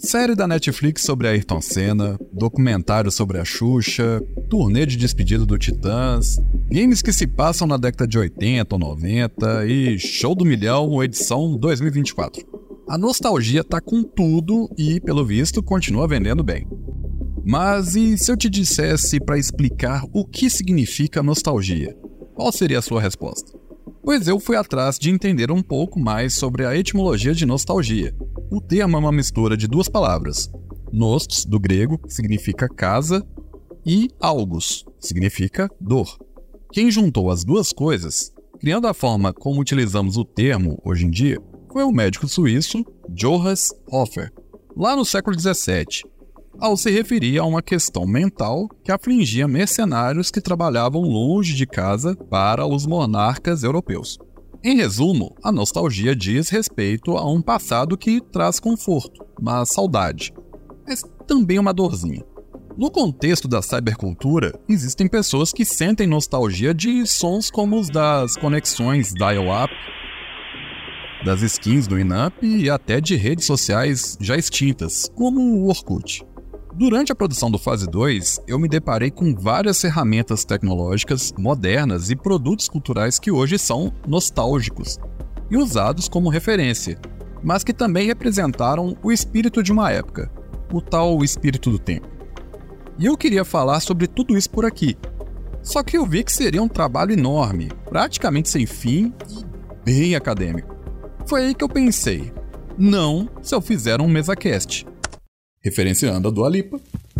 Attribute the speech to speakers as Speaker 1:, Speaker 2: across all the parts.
Speaker 1: Série da Netflix sobre Ayrton Senna, documentário sobre a Xuxa, turnê de despedida do Titãs, games que se passam na década de 80 ou 90 e Show do Milhão, edição 2024. A nostalgia tá com tudo e, pelo visto, continua vendendo bem. Mas e se eu te dissesse para explicar o que significa nostalgia? Qual seria a sua resposta? Pois eu fui atrás de entender um pouco mais sobre a etimologia de nostalgia. O termo é uma mistura de duas palavras, nostos, do grego, que significa casa, e algos, que significa dor. Quem juntou as duas coisas, criando a forma como utilizamos o termo hoje em dia, foi o médico suíço Johannes Hofer, lá no século XVII, ao se referir a uma questão mental que afligia mercenários que trabalhavam longe de casa para os monarcas europeus. Em resumo, a nostalgia diz respeito a um passado que traz conforto, mas saudade, mas também uma dorzinha. No contexto da cybercultura, existem pessoas que sentem nostalgia de sons como os das conexões dial-up, das skins do Inamp e até de redes sociais já extintas, como o Orkut. Durante a produção do Fase 2, eu me deparei com várias ferramentas tecnológicas modernas e produtos culturais que hoje são nostálgicos e usados como referência, mas que também representaram o espírito de uma época, o tal espírito do tempo. E eu queria falar sobre tudo isso por aqui, só que eu vi que seria um trabalho enorme, praticamente sem fim e bem acadêmico. Foi aí que eu pensei, não se eu fizer um MesaCast, referenciando a Dua Lipa,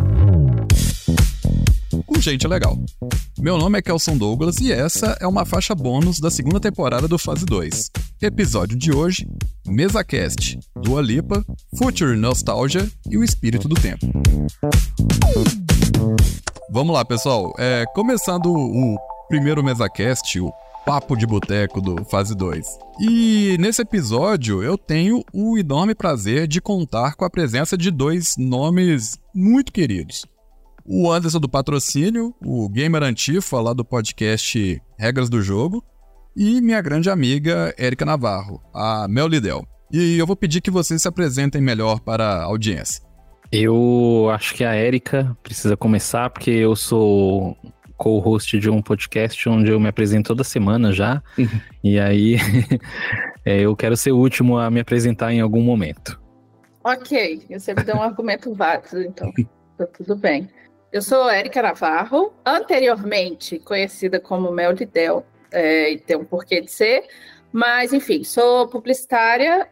Speaker 1: com gente legal. Meu nome é Kelson Douglas e essa é uma faixa bônus da segunda temporada do Fase 2. Episódio de hoje, MesaCast, Dua Lipa, Future Nostalgia e o Espírito do Tempo. Vamos lá, pessoal. Começando o primeiro MesaCast, o Papo de Boteco do Fase 2. E nesse episódio eu tenho o enorme prazer de contar com a presença de dois nomes muito queridos. O Anderson do Patrocínio, o Gamer Antifa lá do podcast Regras do Jogo, e minha grande amiga Érica Navarro, a Mel Lidel. E eu vou pedir que vocês se apresentem melhor para a audiência.
Speaker 2: Eu acho que a Érica precisa começar, porque eu sou co-host de um podcast onde eu me apresento toda semana já, e aí eu quero ser o último a me apresentar em algum momento.
Speaker 3: Ok, você me deu um argumento válido, então tá tudo bem. Eu sou Érica Navarro, anteriormente conhecida como Mel Lidel, e tem um porquê de ser, mas enfim, sou publicitária,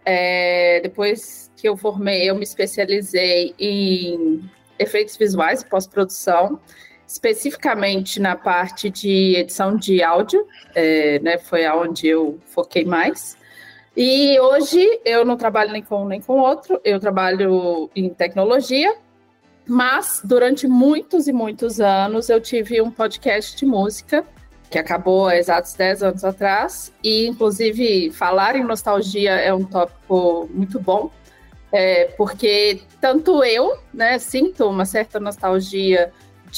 Speaker 3: depois que eu formei eu me especializei em efeitos visuais e pós-produção, especificamente na parte de edição de áudio, foi onde eu foquei mais. E hoje eu não trabalho nem com outro, eu trabalho em tecnologia, mas durante muitos e muitos anos eu tive um podcast de música, que acabou há exatos 10 anos atrás, e inclusive falar em nostalgia é um tópico muito bom, porque tanto eu, sinto uma certa nostalgia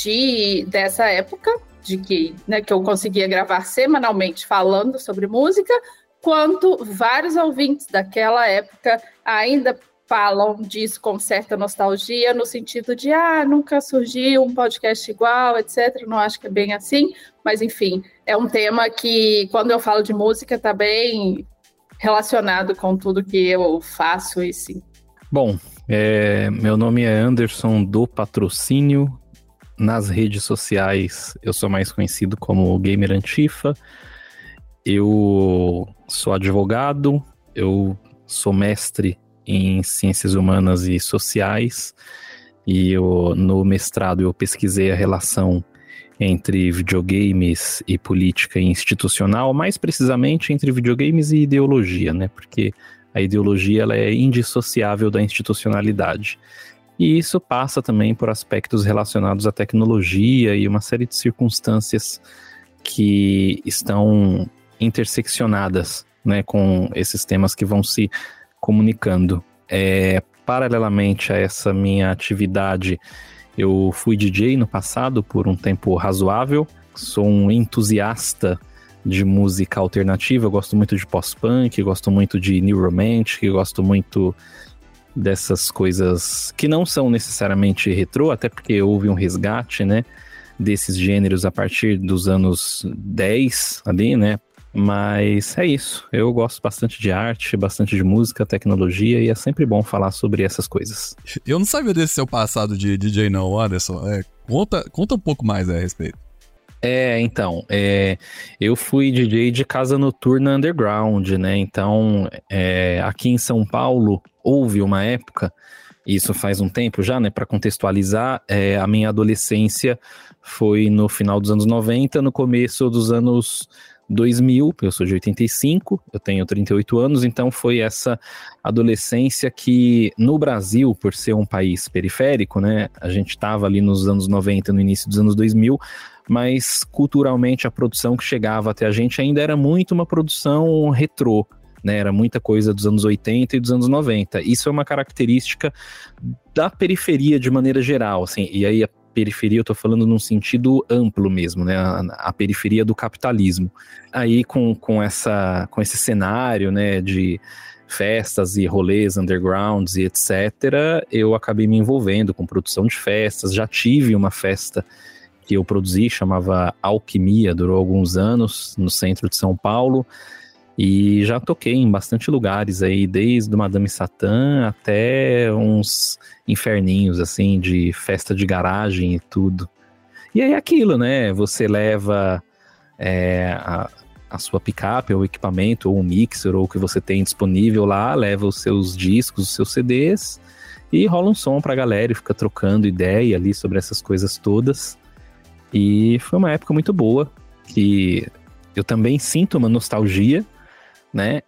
Speaker 3: dessa época, de que eu conseguia gravar semanalmente falando sobre música, quanto vários ouvintes daquela época ainda falam disso com certa nostalgia, no sentido de, nunca surgiu um podcast igual, etc. Não acho que é bem assim, mas enfim, é um tema que, quando eu falo de música, está bem relacionado com tudo que eu faço e sim.
Speaker 2: Bom, meu nome é Anderson do Patrocínio. Nas redes sociais, eu sou mais conhecido como Gamer Antifa. Eu sou advogado, eu sou mestre em Ciências Humanas e Sociais, e no mestrado eu pesquisei a relação entre videogames e política institucional, mais precisamente entre videogames e ideologia, porque a ideologia ela é indissociável da institucionalidade. E isso passa também por aspectos relacionados à tecnologia e uma série de circunstâncias que estão interseccionadas, com esses temas que vão se comunicando. Paralelamente a essa minha atividade, eu fui DJ no passado por um tempo razoável, sou um entusiasta de música alternativa, eu gosto muito de post-punk, gosto muito de new romantic, gosto muito dessas coisas que não são necessariamente retrô, até porque houve um resgate, né, desses gêneros a partir dos anos 10 ali, né? Mas é isso, eu gosto bastante de arte, bastante de música, tecnologia, e é sempre bom falar sobre essas coisas.
Speaker 1: Eu não sabia desse seu passado de DJ não, Anderson. Conta um pouco mais a respeito.
Speaker 2: Então, eu fui DJ de casa noturna underground, né? Então, aqui em São Paulo, houve uma época, isso faz um tempo já, né? Para contextualizar, a minha adolescência foi no final dos anos 90, no começo dos anos 2000, eu sou de 85, eu tenho 38 anos, então foi essa adolescência que no Brasil, por ser um país periférico, né, a gente estava ali nos anos 90, no início dos anos 2000, mas culturalmente a produção que chegava até a gente ainda era muito uma produção retrô, né, era muita coisa dos anos 80 e dos anos 90. Isso é uma característica da periferia de maneira geral, assim, e aí a periferia eu tô falando num sentido amplo mesmo, né, a periferia do capitalismo. Aí com esse cenário, né, de festas e rolês undergrounds e etc., eu acabei me envolvendo com produção de festas. Já tive uma festa que eu produzi, chamava Alquimia, durou alguns anos, no centro de São Paulo, e já toquei em bastante lugares aí, desde o Madame Satã até uns inferninhos, assim, de festa de garagem e tudo. E aí aquilo, né, você leva a sua picape, ou o equipamento, ou o mixer, ou o que você tem disponível lá, leva os seus discos, os seus CDs, e rola um som pra galera e fica trocando ideia ali sobre essas coisas todas. E foi uma época muito boa, que eu também sinto uma nostalgia, né,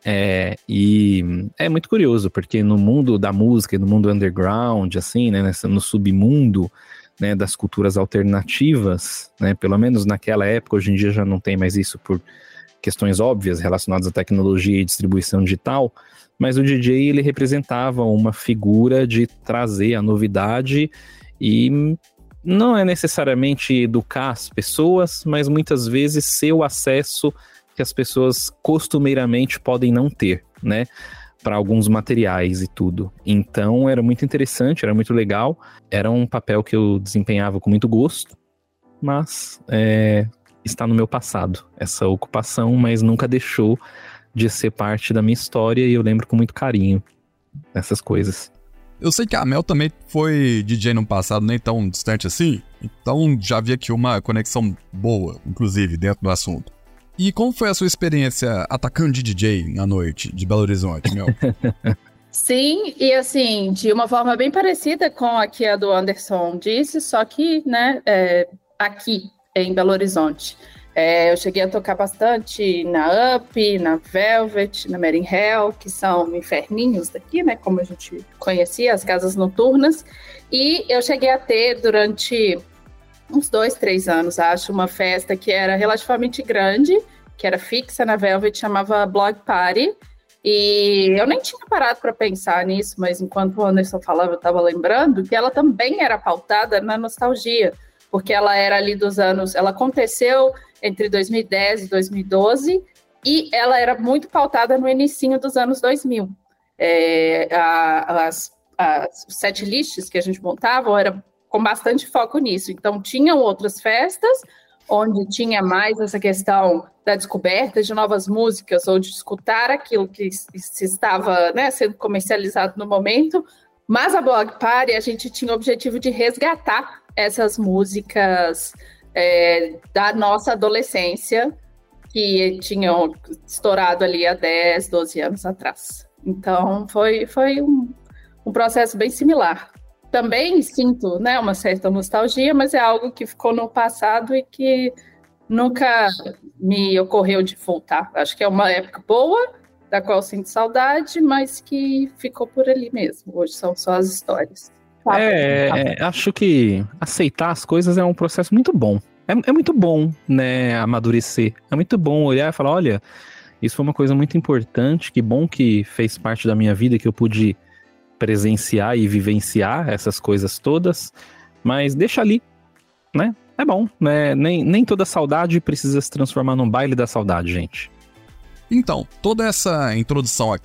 Speaker 2: e é muito curioso, porque no mundo da música e no mundo underground, assim, né, no submundo, né, das culturas alternativas, né, pelo menos naquela época, hoje em dia já não tem mais isso por questões óbvias relacionadas à tecnologia e distribuição digital, mas o DJ, ele representava uma figura de trazer a novidade e não é necessariamente educar as pessoas, mas muitas vezes ser o acesso que as pessoas costumeiramente podem não ter, né, para alguns materiais e tudo. Então era muito interessante, era muito legal, era um papel que eu desempenhava com muito gosto, mas está no meu passado, essa ocupação, mas nunca deixou de ser parte da minha história, e eu lembro com muito carinho essas coisas.
Speaker 1: Eu sei que a Mel também foi DJ no passado, nem tão distante assim, então já vi aqui uma conexão boa, inclusive, dentro do assunto. E como foi a sua experiência atacando de DJ na noite de Belo Horizonte, Mel?
Speaker 3: Sim, e assim, de uma forma bem parecida com a que a do Anderson disse, só que, né, aqui em Belo Horizonte. Eu cheguei a tocar bastante na Up, na Velvet, na Mary Hell, que são inferninhos daqui, né, como a gente conhecia, as casas noturnas. E eu cheguei a ter, durante uns 2-3 anos, acho, uma festa que era relativamente grande, que era fixa na Velvet, chamava Blog Party. E eu nem tinha parado para pensar nisso, mas enquanto o Anderson falava, eu estava lembrando que ela também era pautada na nostalgia, porque ela era ali dos anos... Ela aconteceu entre 2010 e 2012, e ela era muito pautada no inicinho dos anos 2000. As setlists que a gente montava era com bastante foco nisso. Então, tinham outras festas, onde tinha mais essa questão da descoberta de novas músicas, ou de escutar aquilo que se estava, né, sendo comercializado no momento, mas a Blog Party, a gente tinha o objetivo de resgatar essas músicas da nossa adolescência, que tinham estourado ali há 10, 12 anos atrás. Então, foi um processo bem similar. Também sinto, né, uma certa nostalgia, mas é algo que ficou no passado e que nunca me ocorreu de voltar. Acho que é uma época boa, da qual sinto saudade, mas que ficou por ali mesmo. Hoje são só as histórias.
Speaker 2: Acho que aceitar as coisas é um processo muito bom. É muito bom, né, amadurecer. É muito bom olhar e falar, olha, isso foi uma coisa muito importante, que bom que fez parte da minha vida, que eu pude presenciar e vivenciar essas coisas todas, mas deixa ali, né? É bom, né? Nem toda saudade precisa se transformar num baile da saudade, gente.
Speaker 1: Então, toda essa introdução aqui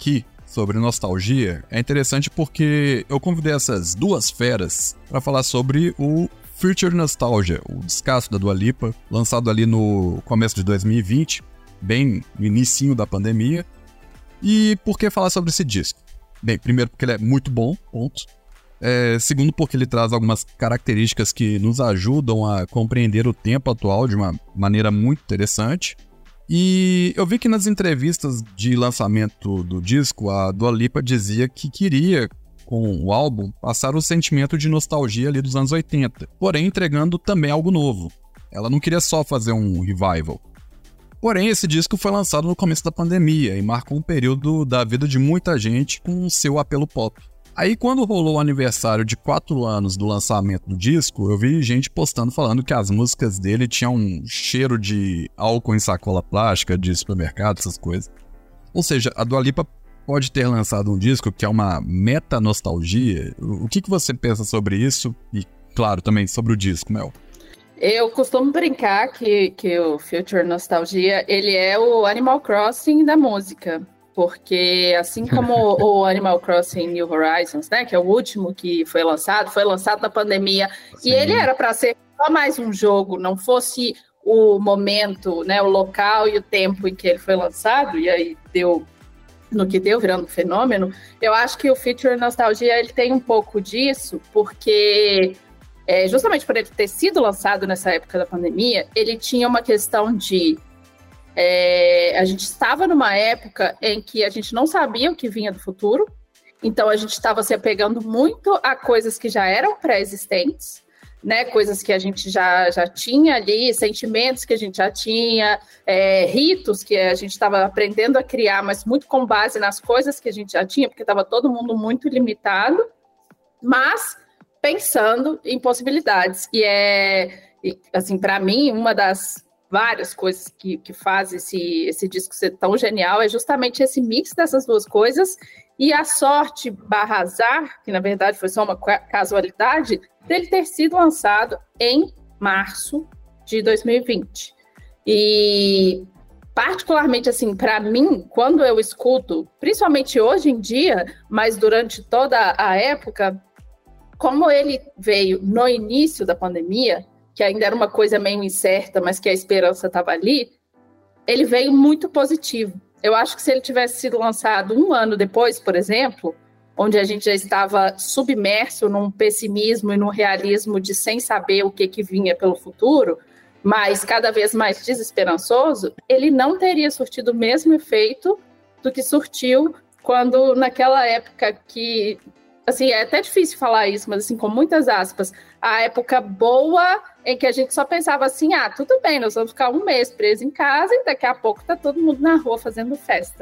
Speaker 1: sobre nostalgia, é interessante porque eu convidei essas duas feras para falar sobre o Future Nostalgia, o descasso da Dua Lipa, lançado ali no começo de 2020, bem no inicinho da pandemia. E por que falar sobre esse disco? Bem, primeiro porque ele é muito bom, ponto. Segundo porque ele traz algumas características que nos ajudam a compreender o tempo atual de uma maneira muito interessante. E eu vi que nas entrevistas de lançamento do disco, a Dua Lipa dizia que queria, com o álbum, passar o sentimento de nostalgia ali dos anos 80, porém entregando também algo novo. Ela não queria só fazer um revival. Porém, esse disco foi lançado no começo da pandemia e marcou um período da vida de muita gente com seu apelo pop. Aí, quando rolou o aniversário de 4 anos do lançamento do disco, eu vi gente postando falando que as músicas dele tinham um cheiro de álcool em sacola plástica, de supermercado, essas coisas. Ou seja, a Dua Lipa pode ter lançado um disco que é uma meta-nostalgia. O que você pensa sobre isso? E, claro, também sobre o disco, Mel.
Speaker 3: Eu costumo brincar que o Future Nostalgia, ele é o Animal Crossing da música. Porque assim como o Animal Crossing New Horizons, né, que é o último que foi lançado na pandemia, sim, e ele era para ser só mais um jogo, não fosse o momento, né, o local e o tempo em que ele foi lançado, e aí deu no que deu, virando um fenômeno. Eu acho que o Future Nostalgia, ele tem um pouco disso, porque justamente por ele ter sido lançado nessa época da pandemia, ele tinha uma questão de a gente estava numa época em que a gente não sabia o que vinha do futuro, então a gente estava se apegando muito a coisas que já eram pré-existentes, né? Coisas que a gente já tinha ali, sentimentos que a gente já tinha, ritos que a gente estava aprendendo a criar, mas muito com base nas coisas que a gente já tinha, porque estava todo mundo muito limitado, mas pensando em possibilidades. E assim, para mim, uma das várias coisas que faz esse disco ser tão genial é justamente esse mix dessas duas coisas e a sorte / azar, que na verdade foi só uma casualidade, dele ter sido lançado em março de 2020. E particularmente, assim, para mim, quando eu escuto, principalmente hoje em dia, mas durante toda a época, como ele veio no início da pandemia, que ainda era uma coisa meio incerta, mas que a esperança estava ali, ele veio muito positivo. Eu acho que se ele tivesse sido lançado 1 ano depois, por exemplo, onde a gente já estava submerso num pessimismo e num realismo de sem saber o que vinha pelo futuro, mas cada vez mais desesperançoso, ele não teria surtido o mesmo efeito do que surtiu quando naquela época que, assim, é até difícil falar isso, mas assim, com muitas aspas, a época boa em que a gente só pensava assim, tudo bem, nós vamos ficar 1 mês preso em casa e daqui a pouco tá todo mundo na rua fazendo festa.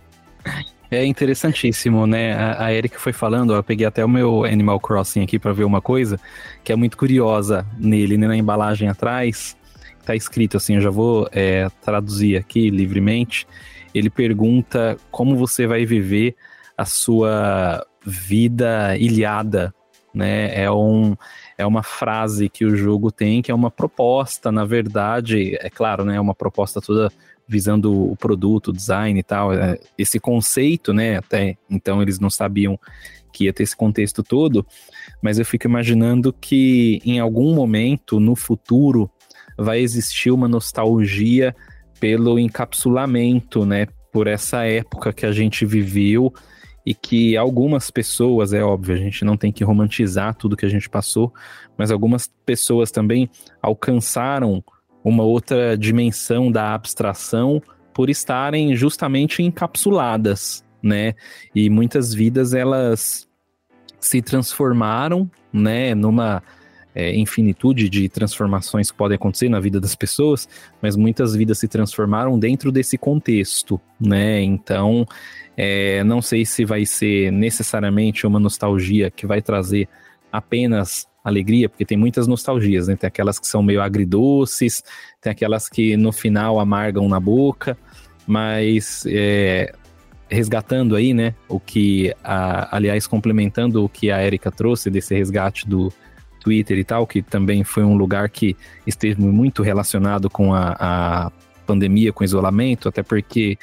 Speaker 2: É interessantíssimo, né? A Erika foi falando, eu peguei até o meu Animal Crossing aqui para ver uma coisa que é muito curiosa nele, né? Na embalagem atrás, tá escrito assim, eu já vou traduzir aqui livremente. Ele pergunta como você vai viver a sua vida ilhada, né? É uma frase que o jogo tem, que é uma proposta, na verdade, é claro, né? É uma proposta toda visando o produto, o design e tal, esse conceito, né? Até então eles não sabiam que ia ter esse contexto todo, mas eu fico imaginando que em algum momento no futuro vai existir uma nostalgia pelo encapsulamento, né? Por essa época que a gente viveu e que algumas pessoas, é óbvio, a gente não tem que romantizar tudo que a gente passou, mas algumas pessoas também alcançaram uma outra dimensão da abstração por estarem justamente encapsuladas, né? E muitas vidas, elas se transformaram, né? Numa infinitude de transformações que podem acontecer na vida das pessoas, mas muitas vidas se transformaram dentro desse contexto, né? Então, não sei se vai ser necessariamente uma nostalgia que vai trazer apenas alegria, porque tem muitas nostalgias, né? Tem aquelas que são meio agridoces, tem aquelas que no final amargam na boca, mas resgatando aí, né, o que, aliás, complementando o que a Erika trouxe desse resgate do Twitter e tal, que também foi um lugar que esteve muito relacionado com a pandemia, com o isolamento, até porque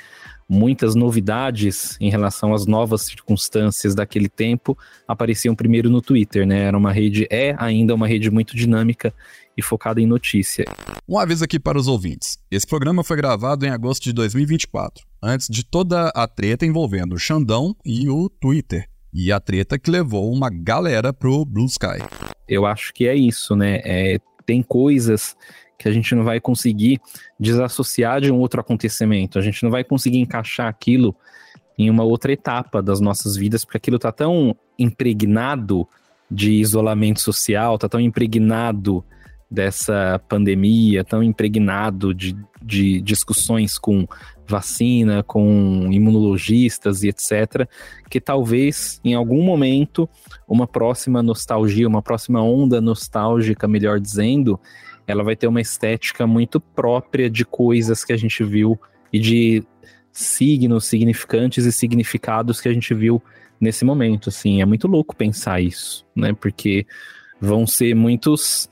Speaker 2: muitas novidades em relação às novas circunstâncias daquele tempo apareciam primeiro no Twitter, né? Era uma rede, ainda uma rede muito dinâmica e focada em notícia.
Speaker 1: Um aviso aqui para os ouvintes. Esse programa foi gravado em agosto de 2024, antes de toda a treta envolvendo o Xandão e o Twitter. E a treta que levou uma galera pro Blue Sky.
Speaker 2: Eu acho que é isso, né? Tem coisas que a gente não vai conseguir desassociar de um outro acontecimento. A gente não vai conseguir encaixar aquilo em uma outra etapa das nossas vidas, porque aquilo tá tão impregnado de isolamento social, tá tão impregnado dessa pandemia, tão impregnado de discussões com vacina, com imunologistas e etc., que talvez em algum momento uma próxima nostalgia, uma próxima onda nostálgica, melhor dizendo, ela vai ter uma estética muito própria de coisas que a gente viu e de signos, significantes e significados que a gente viu nesse momento, assim. É muito louco pensar isso, né? Porque vão ser muitas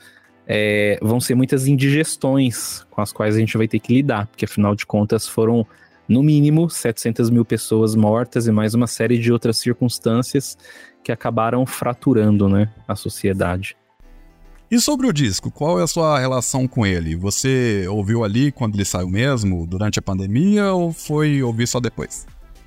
Speaker 2: indigestões com as quais a gente vai ter que lidar, porque afinal de contas foram, no mínimo, 700 mil pessoas mortas e mais uma série de outras circunstâncias que acabaram fraturando, né, a sociedade.
Speaker 1: E sobre o disco, qual é a sua relação com ele? Você ouviu ali quando ele saiu mesmo, durante a pandemia, ou foi ouvir só depois?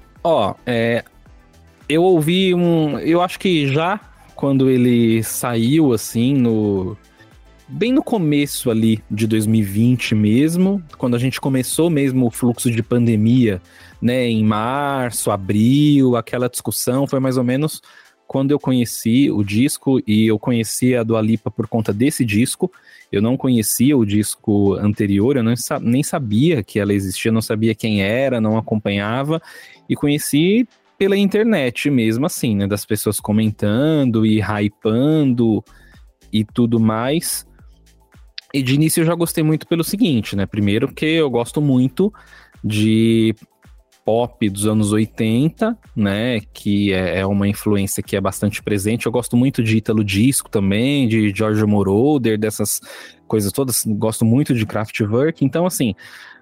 Speaker 2: Eu ouvi eu acho que já quando ele saiu, assim, bem no começo ali de 2020 mesmo, quando a gente começou mesmo o fluxo de pandemia, né, em março, abril, aquela discussão, foi mais ou menos quando eu conheci o disco, e eu conheci a Dua Lipa por conta desse disco. Eu não conhecia o disco anterior, eu nem sabia que ela existia, não sabia quem era, não acompanhava, e conheci pela internet mesmo assim, né, das pessoas comentando e hypando e tudo mais. E de início eu já gostei muito pelo seguinte, né, primeiro porque eu gosto muito de pop dos anos 80, né, que é uma influência que é bastante presente. Eu gosto muito de Ítalo Disco também, de Giorgio Moroder, dessas coisas todas. Gosto muito de Kraftwerk. Então, assim,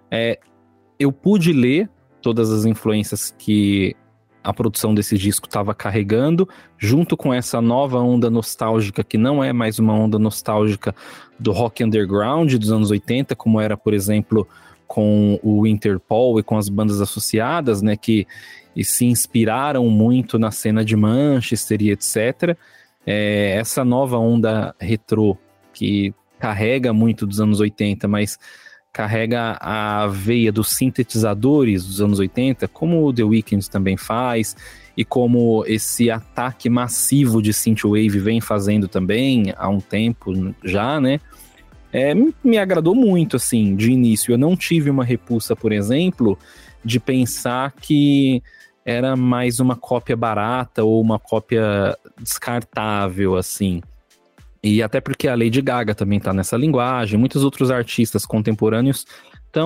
Speaker 2: eu pude ler todas as influências que a produção desse disco estava carregando, junto com essa nova onda nostálgica, que não é mais uma onda nostálgica do rock underground dos anos 80, como era, por exemplo, com o Interpol e com as bandas associadas, né, que se inspiraram muito na cena de Manchester e etc. Essa nova onda retrô, que carrega muito dos anos 80, mas carrega a veia dos sintetizadores dos anos 80, como o The Weeknd também faz, e como esse ataque massivo de synthwave vem fazendo também há um tempo já, né? Me agradou muito, assim, de início. Eu não tive uma repulsa, por exemplo, de pensar que era mais uma cópia barata ou uma cópia descartável, assim. E até porque a Lady Gaga também tá nessa linguagem, muitos outros artistas contemporâneos estão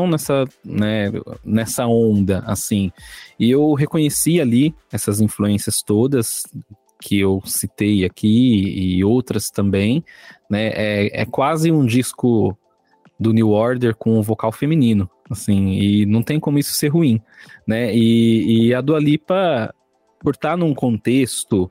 Speaker 2: nessa onda, assim. E eu reconheci ali essas influências todas que eu citei aqui e outras também, né? É quase um disco do New Order com um vocal feminino, assim, e não tem como isso ser ruim, né? E a Dua Lipa, por estar num contexto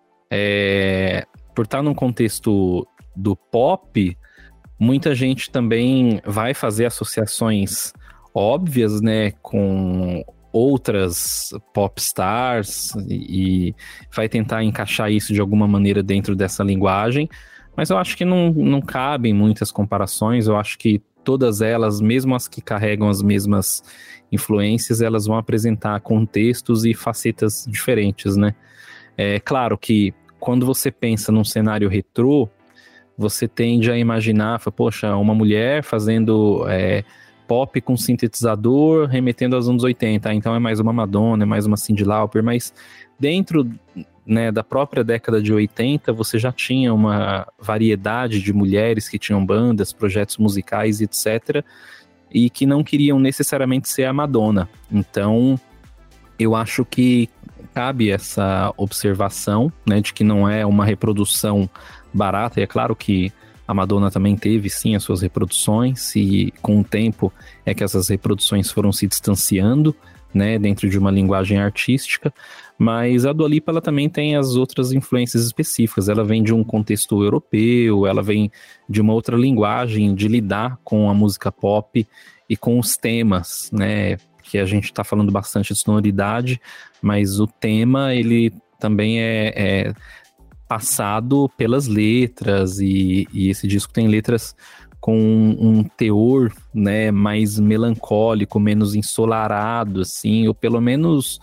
Speaker 2: do pop, muita gente também vai fazer associações óbvias, né, com outras pop stars e vai tentar encaixar isso de alguma maneira dentro dessa linguagem, mas eu acho que não cabem muitas comparações. Eu acho que todas elas, mesmo as que carregam as mesmas influências, elas vão apresentar contextos e facetas diferentes, né? É claro que quando você pensa num cenário retrô, você tende a imaginar, poxa, uma mulher fazendo pop com sintetizador, remetendo aos anos 80, então é mais uma Madonna, é mais uma Cyndi Lauper, mas dentro, né, da própria década de 80, você já tinha uma variedade de mulheres que tinham bandas, projetos musicais, etc., e que não queriam necessariamente ser a Madonna. Então, eu acho que cabe essa observação, né, de que não é uma reprodução barata, e é claro que a Madonna também teve, sim, as suas reproduções, e com o tempo é que essas reproduções foram se distanciando né, dentro de uma linguagem artística, mas a Dua Lipa, ela também tem as outras influências específicas, ela vem de um contexto europeu, ela vem de uma outra linguagem de lidar com a música pop e com os temas, né, que a gente está falando bastante de sonoridade, mas o tema, ele também é passado pelas letras, e esse disco tem letras com um teor, né, mais melancólico, menos ensolarado, assim, ou pelo menos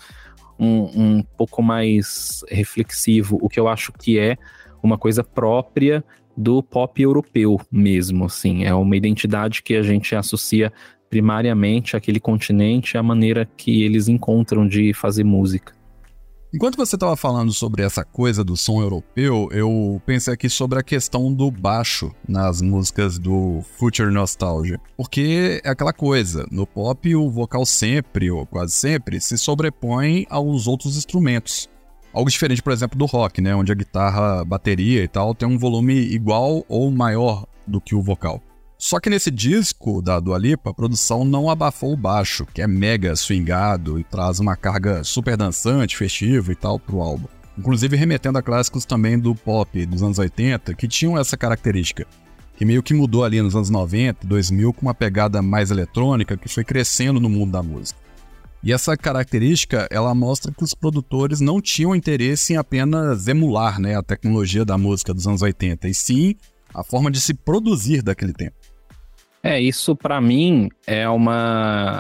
Speaker 2: um pouco mais reflexivo, o que eu acho que é uma coisa própria do pop europeu mesmo, assim, é uma identidade que a gente associa primariamente àquele continente, à maneira que eles encontram de fazer música.
Speaker 1: Enquanto você estava falando sobre essa coisa do som europeu, eu pensei aqui sobre a questão do baixo nas músicas do Future Nostalgia. Porque é aquela coisa, no pop o vocal sempre, ou quase sempre, se sobrepõe aos outros instrumentos. Algo diferente, por exemplo, do rock, né? Onde a guitarra, bateria e tal tem um volume igual ou maior do que o vocal. Só que nesse disco da Dua Lipa, a produção não abafou o baixo, que é mega swingado e traz uma carga super dançante, festiva e tal pro álbum. Inclusive remetendo a clássicos também do pop dos anos 80, que tinham essa característica, que meio que mudou ali nos anos 90, 2000, com uma pegada mais eletrônica que foi crescendo no mundo da música. E essa característica, ela mostra que os produtores não tinham interesse em apenas emular, né, a tecnologia da música dos anos 80, e sim a forma de se produzir daquele tempo.
Speaker 2: Isso para mim é uma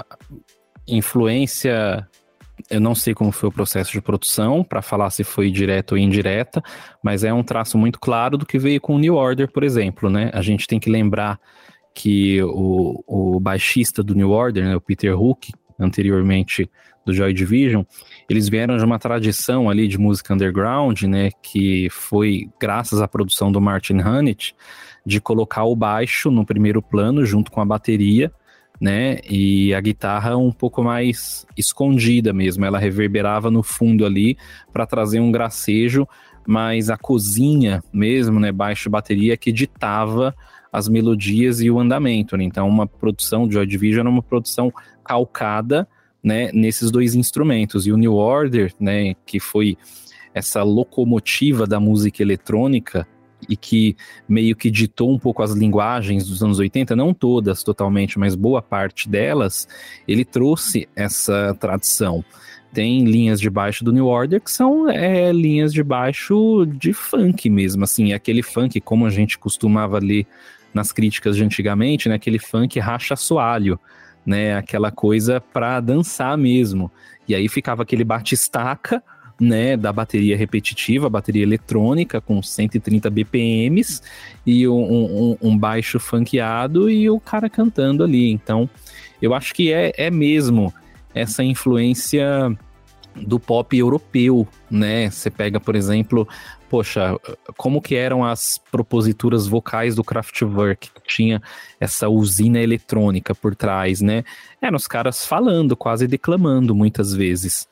Speaker 2: influência, eu não sei como foi o processo de produção, para falar se foi direta ou indireta, mas é um traço muito claro do que veio com o New Order, por exemplo, né? A gente tem que lembrar que o baixista do New Order, né, o Peter Hook, anteriormente do Joy Division, eles vieram de uma tradição ali de música underground, né, que foi graças à produção do Martin Hannett, de colocar o baixo no primeiro plano junto com a bateria, né, e a guitarra um pouco mais escondida mesmo, ela reverberava no fundo ali para trazer um gracejo, mas a cozinha mesmo, né, baixo e bateria, que ditava as melodias e o andamento, né? Então uma produção de Joy Division era uma produção calcada, né, nesses dois instrumentos, e o New Order, né, que foi essa locomotiva da música eletrônica e que meio que ditou um pouco as linguagens dos anos 80, não todas totalmente, mas boa parte delas, ele trouxe essa tradição. Tem linhas de baixo do New Order que são linhas de baixo de funk mesmo, assim, aquele funk como a gente costumava ler nas críticas de antigamente, né, aquele funk racha-soalho, né, aquela coisa para dançar mesmo. E aí ficava aquele bate-estaca, né, da bateria repetitiva, bateria eletrônica com 130 BPMs e um baixo funkeado e o cara cantando ali. Então, eu acho que é mesmo essa influência do pop europeu, né? Você pega, por exemplo, poxa, como que eram as proposituras vocais do Kraftwerk, que tinha essa usina eletrônica por trás, né? Eram os caras falando, quase declamando muitas vezes.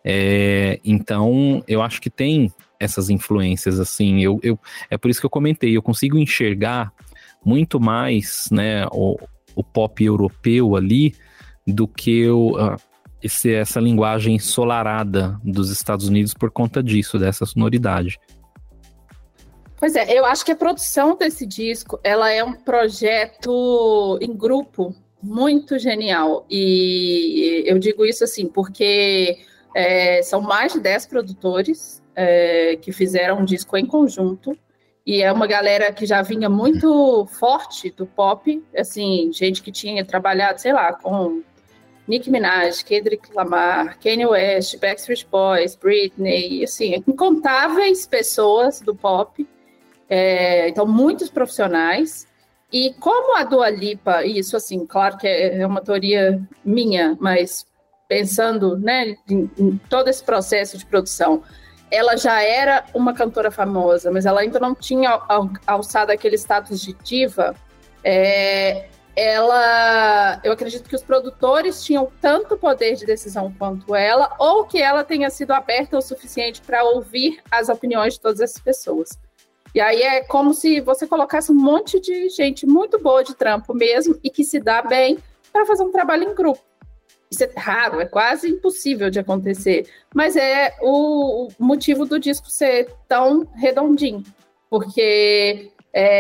Speaker 2: Então, eu acho que tem essas influências, assim, é por isso que eu comentei, eu consigo enxergar muito mais, né, o pop europeu ali, do que essa linguagem ensolarada dos Estados Unidos por conta disso, dessa sonoridade.
Speaker 3: Pois é, eu acho que a produção desse disco, ela é um projeto em grupo muito genial, e eu digo isso assim, porque são mais de 10 produtores que fizeram um disco em conjunto, e é uma galera que já vinha muito forte do pop, assim, gente que tinha trabalhado, sei lá, com Nicki Minaj, Kendrick Lamar, Kanye West, Backstreet Boys, Britney, assim, incontáveis pessoas do pop, então muitos profissionais. E como a Dua Lipa, isso assim, claro que é uma teoria minha, mas pensando, né, em todo esse processo de produção, ela já era uma cantora famosa, mas ela ainda não tinha alçado aquele status de diva. Eu acredito que os produtores tinham tanto poder de decisão quanto ela, ou que ela tenha sido aberta o suficiente para ouvir as opiniões de todas essas pessoas. E aí é como se você colocasse um monte de gente muito boa de trampo mesmo, e que se dá bem para fazer um trabalho em grupo. Isso é raro, é quase impossível de acontecer. Mas é o motivo do disco ser tão redondinho. Porque,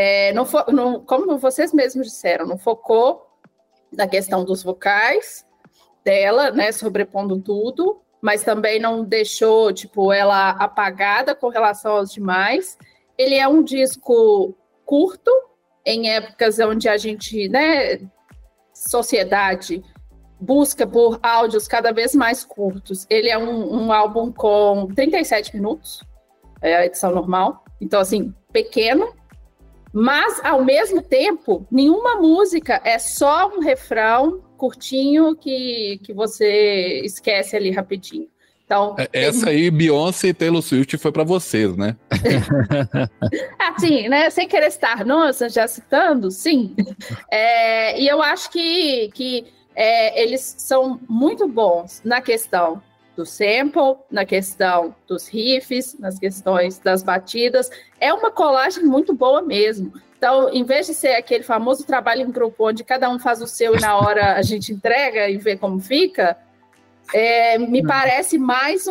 Speaker 3: como vocês mesmos disseram, não focou na questão dos vocais dela, né, sobrepondo tudo, mas também não deixou, tipo, ela apagada com relação aos demais. Ele é um disco curto, em épocas onde a gente, né, sociedade busca por áudios cada vez mais curtos. Ele é um álbum com 37 minutos, é a edição normal. Então, assim, pequeno. Mas, ao mesmo tempo, nenhuma música é só um refrão curtinho que você esquece ali rapidinho. Então,
Speaker 4: essa aí, Beyoncé e Taylor Swift, foi para vocês, né?
Speaker 3: Assim, né? Sem querer estar, nossa, já citando, sim. E eu acho que eles são muito bons na questão do sample, na questão dos riffs, nas questões das batidas. É uma colagem muito boa mesmo. Então, em vez de ser aquele famoso trabalho em grupo, onde cada um faz o seu e na hora a gente entrega e vê como fica, me parece mais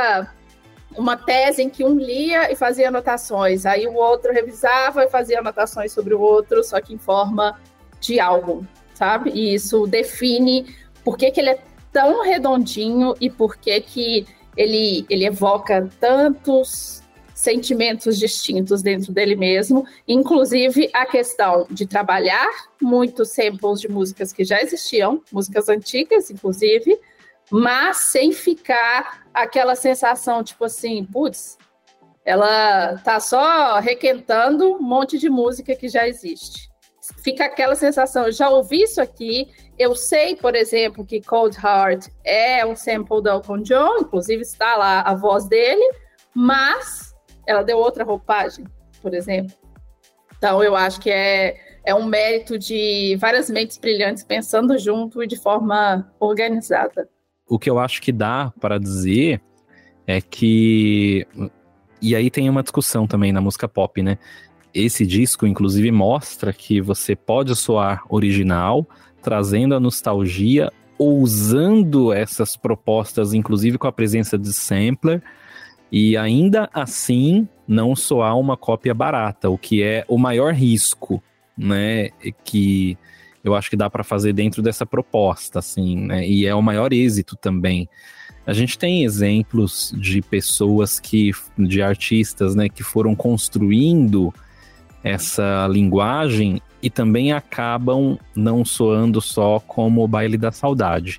Speaker 3: uma tese em que um lia e fazia anotações, aí o outro revisava e fazia anotações sobre o outro, só que em forma de álbum, sabe? E isso define por que ele é tão redondinho e por que ele evoca tantos sentimentos distintos dentro dele mesmo, inclusive a questão de trabalhar muitos samples de músicas que já existiam, músicas antigas, inclusive, mas sem ficar aquela sensação, tipo assim, putz, ela tá só requentando um monte de música que já existe. Fica aquela sensação, eu já ouvi isso aqui, eu sei, por exemplo, que Cold Heart é um sample do Elton John, inclusive está lá a voz dele, mas ela deu outra roupagem, por exemplo. Então, eu acho que é um mérito de várias mentes brilhantes pensando junto e de forma organizada.
Speaker 2: O que eu acho que dá para dizer é que... E aí tem uma discussão também na música pop, né? Esse disco, inclusive, mostra que você pode soar original, trazendo a nostalgia, usando essas propostas, inclusive com a presença de sampler, e ainda assim não soar uma cópia barata, o que é o maior risco, né? Que eu acho que dá para fazer dentro dessa proposta, assim, né? E é o maior êxito também. A gente tem exemplos de pessoas de artistas, né, que foram construindo essa linguagem e também acabam não soando só como o baile da saudade.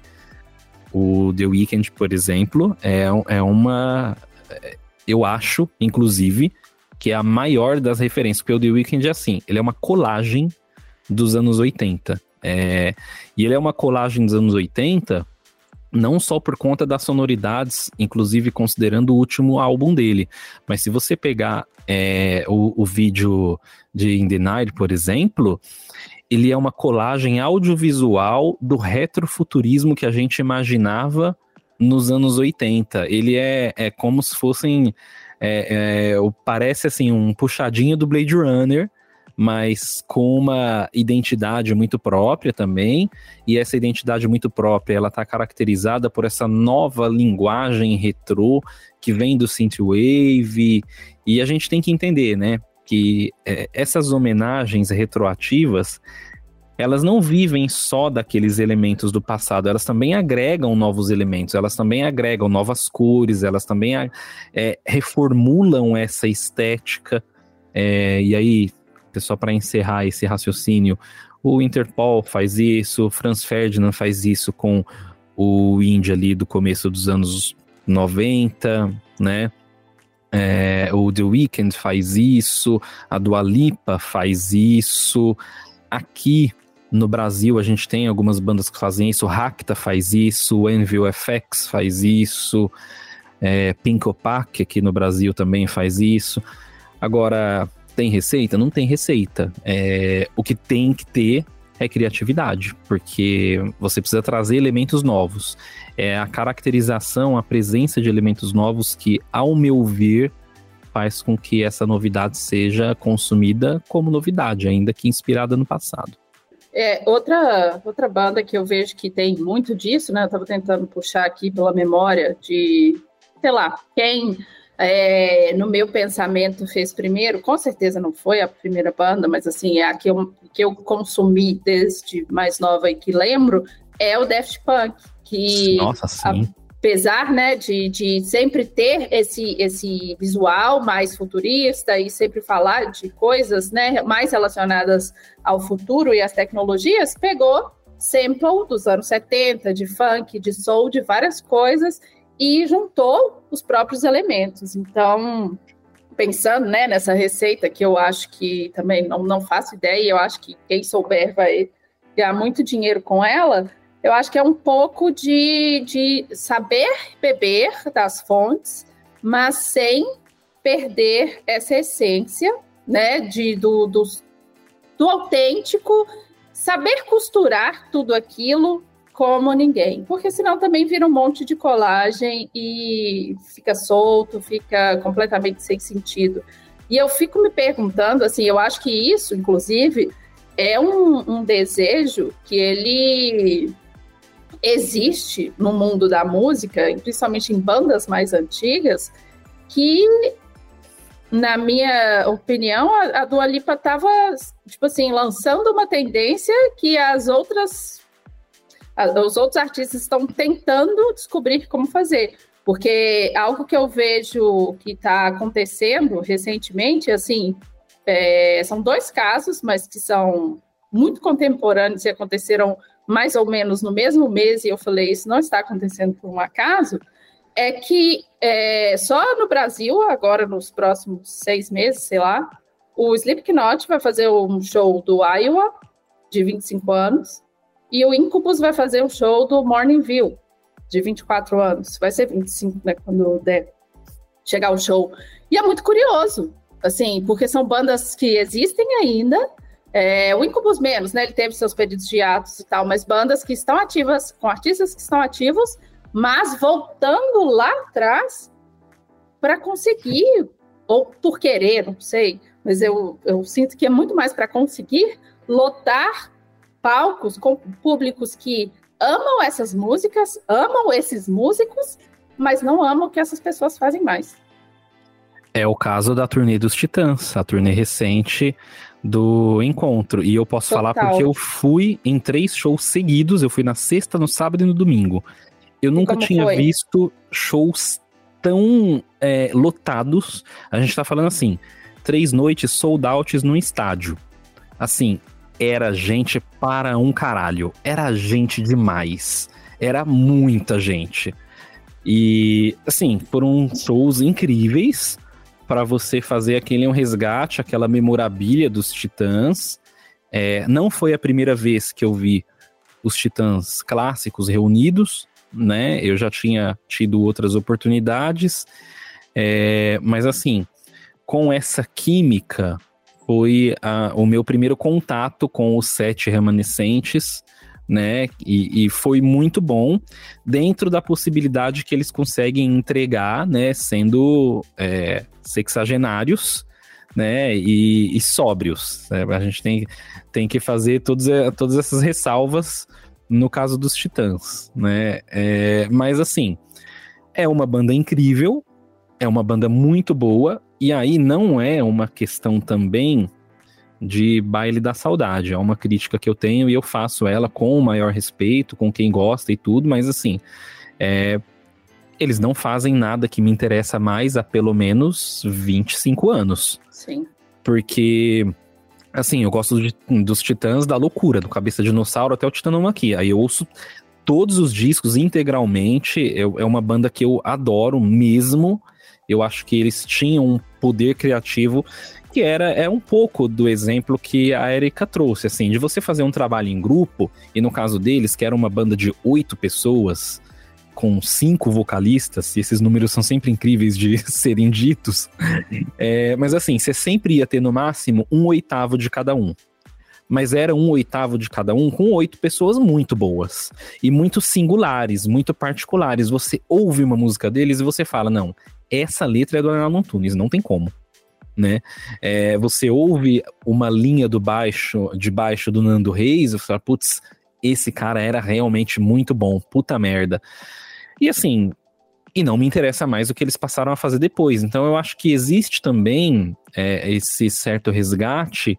Speaker 2: O The Weeknd, por exemplo, eu acho, inclusive, que é a maior das referências, porque o The Weeknd é assim, ele é uma colagem dos anos 80. E ele é uma colagem dos anos 80 não só por conta das sonoridades, inclusive considerando o último álbum dele, mas se você pegar o vídeo de In The Night, por exemplo, ele é uma colagem audiovisual do retrofuturismo que a gente imaginava nos anos 80. Ele é como se fossem, parece assim um puxadinho do Blade Runner, mas com uma identidade muito própria também, e essa identidade muito própria, ela está caracterizada por essa nova linguagem retrô que vem do synthwave, e a gente tem que entender, né, que essas homenagens retroativas, elas não vivem só daqueles elementos do passado, elas também agregam novos elementos, elas também agregam novas cores, elas também reformulam essa estética, e aí, só para encerrar esse raciocínio, o Interpol faz isso, o Franz Ferdinand faz isso com o indie ali do começo dos anos 90, né? O The Weeknd faz isso, a Dua Lipa faz isso. Aqui no Brasil a gente tem algumas bandas que fazem isso, o Racta faz isso, o Envil FX faz isso, Pink Opaque aqui no Brasil também faz isso. Agora, tem receita? Não tem receita. O que tem que ter é criatividade, porque você precisa trazer elementos novos. É a caracterização, a presença de elementos novos que, ao meu ver, faz com que essa novidade seja consumida como novidade, ainda que inspirada no passado.
Speaker 3: Outra banda que eu vejo que tem muito disso, né? Eu estava tentando puxar aqui pela memória de, sei lá, quem no meu pensamento fez primeiro, com certeza não foi a primeira banda, mas assim, é a que eu consumi desde mais nova e que lembro, é o Daft Punk, que
Speaker 2: Nossa, sim.
Speaker 3: apesar, né, de sempre ter esse visual mais futurista e sempre falar de coisas, né, mais relacionadas ao futuro e às tecnologias, pegou sample dos anos 70, de funk, de soul, de várias coisas e juntou os próprios elementos. Então, pensando, né, nessa receita que eu acho que também não faço ideia, eu acho que quem souber vai ganhar muito dinheiro com ela. Eu acho que é um pouco de saber beber das fontes, mas sem perder essa essência, né, do autêntico, saber costurar tudo aquilo como ninguém, porque senão também vira um monte de colagem e fica solto, fica completamente sem sentido. E eu fico me perguntando, assim, eu acho que isso, inclusive, é um desejo que ele existe no mundo da música, principalmente em bandas mais antigas, que, na minha opinião, a Dua Lipa estava, tipo assim, lançando uma tendência que os outros artistas estão tentando descobrir como fazer. Porque algo que eu vejo que está acontecendo recentemente, assim, são 2 casos, mas que são muito contemporâneos e aconteceram mais ou menos no mesmo mês, e eu falei, isso não está acontecendo por um acaso, é que só no Brasil, agora nos próximos 6 meses, sei lá, o Slipknot vai fazer um show do Iowa, de 25 anos, e o Incubus vai fazer um show do Morning View, de 24 anos. Vai ser 25, né, quando der chegar o show. E é muito curioso, assim, porque são bandas que existem ainda, o Incubus menos, né? Ele teve seus períodos de atos e tal, mas bandas que estão ativas, com artistas que estão ativos, mas voltando lá atrás para conseguir, ou por querer, não sei, mas eu sinto que é muito mais para conseguir lotar palcos com públicos que amam essas músicas, amam esses músicos, mas não amam o que essas pessoas fazem mais.
Speaker 2: É o caso da turnê dos Titãs, a turnê recente do Encontro. E eu posso falar porque eu fui em 3 shows seguidos. Eu fui na sexta, no sábado e no domingo. Eu nunca tinha visto shows tão lotados. A gente tá falando assim, 3 noites sold outs num estádio. Assim, era gente para um caralho. Era gente demais. Era muita gente. E, assim, foram shows incríveis para você fazer aquele resgate, aquela memorabilia dos Titãs. Não foi a primeira vez que eu vi os Titãs clássicos reunidos, né? Eu já tinha tido outras oportunidades, mas assim, com essa química, foi o meu primeiro contato com os 7 remanescentes, né? E foi muito bom, dentro da possibilidade que eles conseguem entregar, né? Sendo sexagenários, né? E sóbrios, né? A gente tem que fazer todas essas ressalvas no caso dos Titãs, né? Mas assim, é uma banda incrível, é uma banda muito boa, e aí não é uma questão também de baile da saudade, é uma crítica que eu tenho e eu faço ela com o maior respeito, com quem gosta e tudo, mas assim, eles não fazem nada que me interessa mais há pelo menos 25 anos.
Speaker 3: Sim.
Speaker 2: Porque, assim, eu gosto dos Titãs da loucura, do Cabeça de Dinossauro até o Titanomaquia. Aí eu ouço todos os discos integralmente, é uma banda que eu adoro mesmo. Eu acho que eles tinham um poder criativo que é um pouco do exemplo que a Erika trouxe, assim, de você fazer um trabalho em grupo, e no caso deles, que era uma banda de 8 pessoas, com 5 vocalistas, e esses números são sempre incríveis de serem ditos, mas assim, você sempre ia ter no máximo 1/8 de cada um. Mas era 1/8 de cada um com 8 pessoas muito boas, e muito singulares, muito particulares. Você ouve uma música deles e você fala, não, essa letra é do Arnaldo Antunes, não tem como. né? Você ouve uma linha de baixo do Nando Reis, você fala, putz, esse cara era realmente muito bom, puta merda. E assim, e não me interessa mais o que eles passaram a fazer depois. Então eu acho que existe também esse certo resgate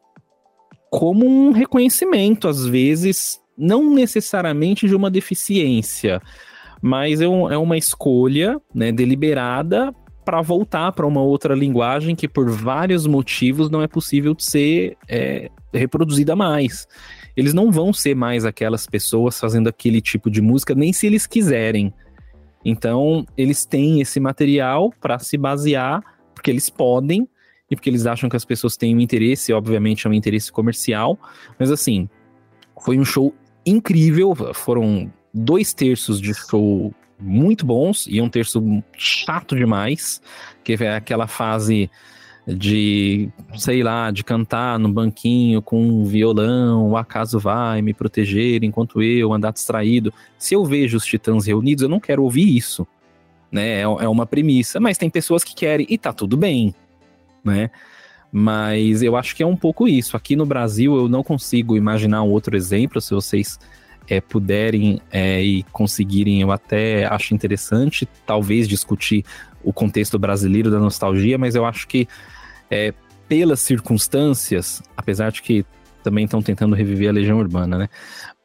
Speaker 2: como um reconhecimento, às vezes, não necessariamente de uma deficiência, mas é uma escolha, né, deliberada para voltar para uma outra linguagem que por vários motivos não é possível de ser reproduzida mais. Eles não vão ser mais aquelas pessoas fazendo aquele tipo de música, nem se eles quiserem. Então, eles têm esse material para se basear, porque eles podem, e porque eles acham que as pessoas têm um interesse, obviamente é um interesse comercial, mas assim, foi um show incrível, foram 2/3 de show muito bons, e um terço chato demais, que é aquela fase de, sei lá, de cantar no banquinho com um violão, o acaso vai me proteger enquanto eu andar distraído. Se eu vejo os Titãs reunidos, eu não quero ouvir isso, né? É uma premissa, mas tem pessoas que querem, e tá tudo bem, né? Mas eu acho que é um pouco isso. Aqui no Brasil eu não consigo imaginar um outro exemplo. Se vocês puderem e conseguirem, eu até acho interessante talvez discutir o contexto brasileiro da nostalgia, mas eu acho que pelas circunstâncias, apesar de que também estão tentando reviver a Legião Urbana, né?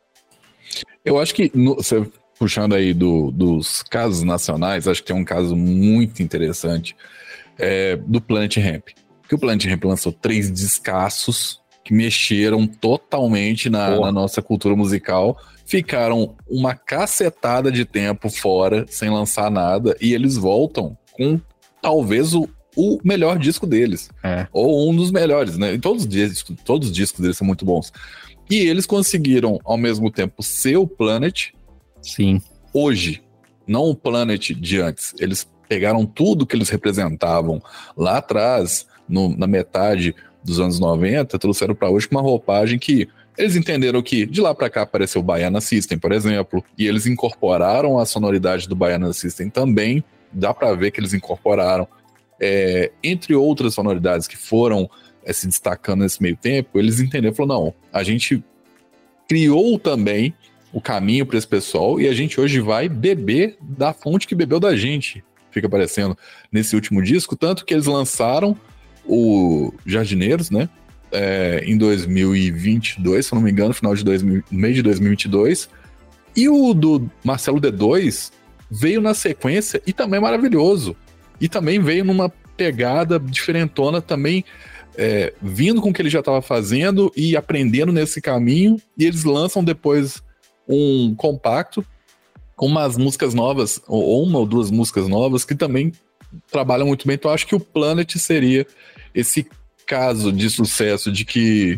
Speaker 4: Eu acho que, você puxando aí dos casos nacionais, acho que tem um caso muito interessante do Planet Hemp. Porque o Planet Hemp lançou 3 descassos que mexeram totalmente na nossa cultura musical, ficaram uma cacetada de tempo fora, sem lançar nada, e eles voltam com talvez o melhor disco deles. Ou um dos melhores, né? E todos os discos deles são muito bons. E eles conseguiram, ao mesmo tempo, ser o Planet.
Speaker 2: Sim.
Speaker 4: Hoje, não o Planet de antes. Eles pegaram tudo que eles representavam lá atrás, na metade dos anos 90, trouxeram para hoje com uma roupagem que eles entenderam que de lá para cá apareceu o Baiana System, por exemplo, e eles incorporaram a sonoridade do Baiana System também. Dá para ver que eles incorporaram. Entre outras sonoridades que foram se destacando nesse meio tempo, eles entenderam, falaram, não, a gente criou também o caminho para esse pessoal e a gente hoje vai beber da fonte que bebeu da gente, fica parecendo, nesse último disco, tanto que eles lançaram o Jardineiros, né, em 2022, se eu não me engano, no meio de 2022, e o do Marcelo D2 veio na sequência e também é maravilhoso. E também veio numa pegada diferentona também, vindo com o que ele já estava fazendo e aprendendo nesse caminho. E eles lançam depois um compacto com umas músicas novas, ou uma ou duas músicas novas, que também trabalham muito bem. Então eu acho que o Planet seria esse caso de sucesso de que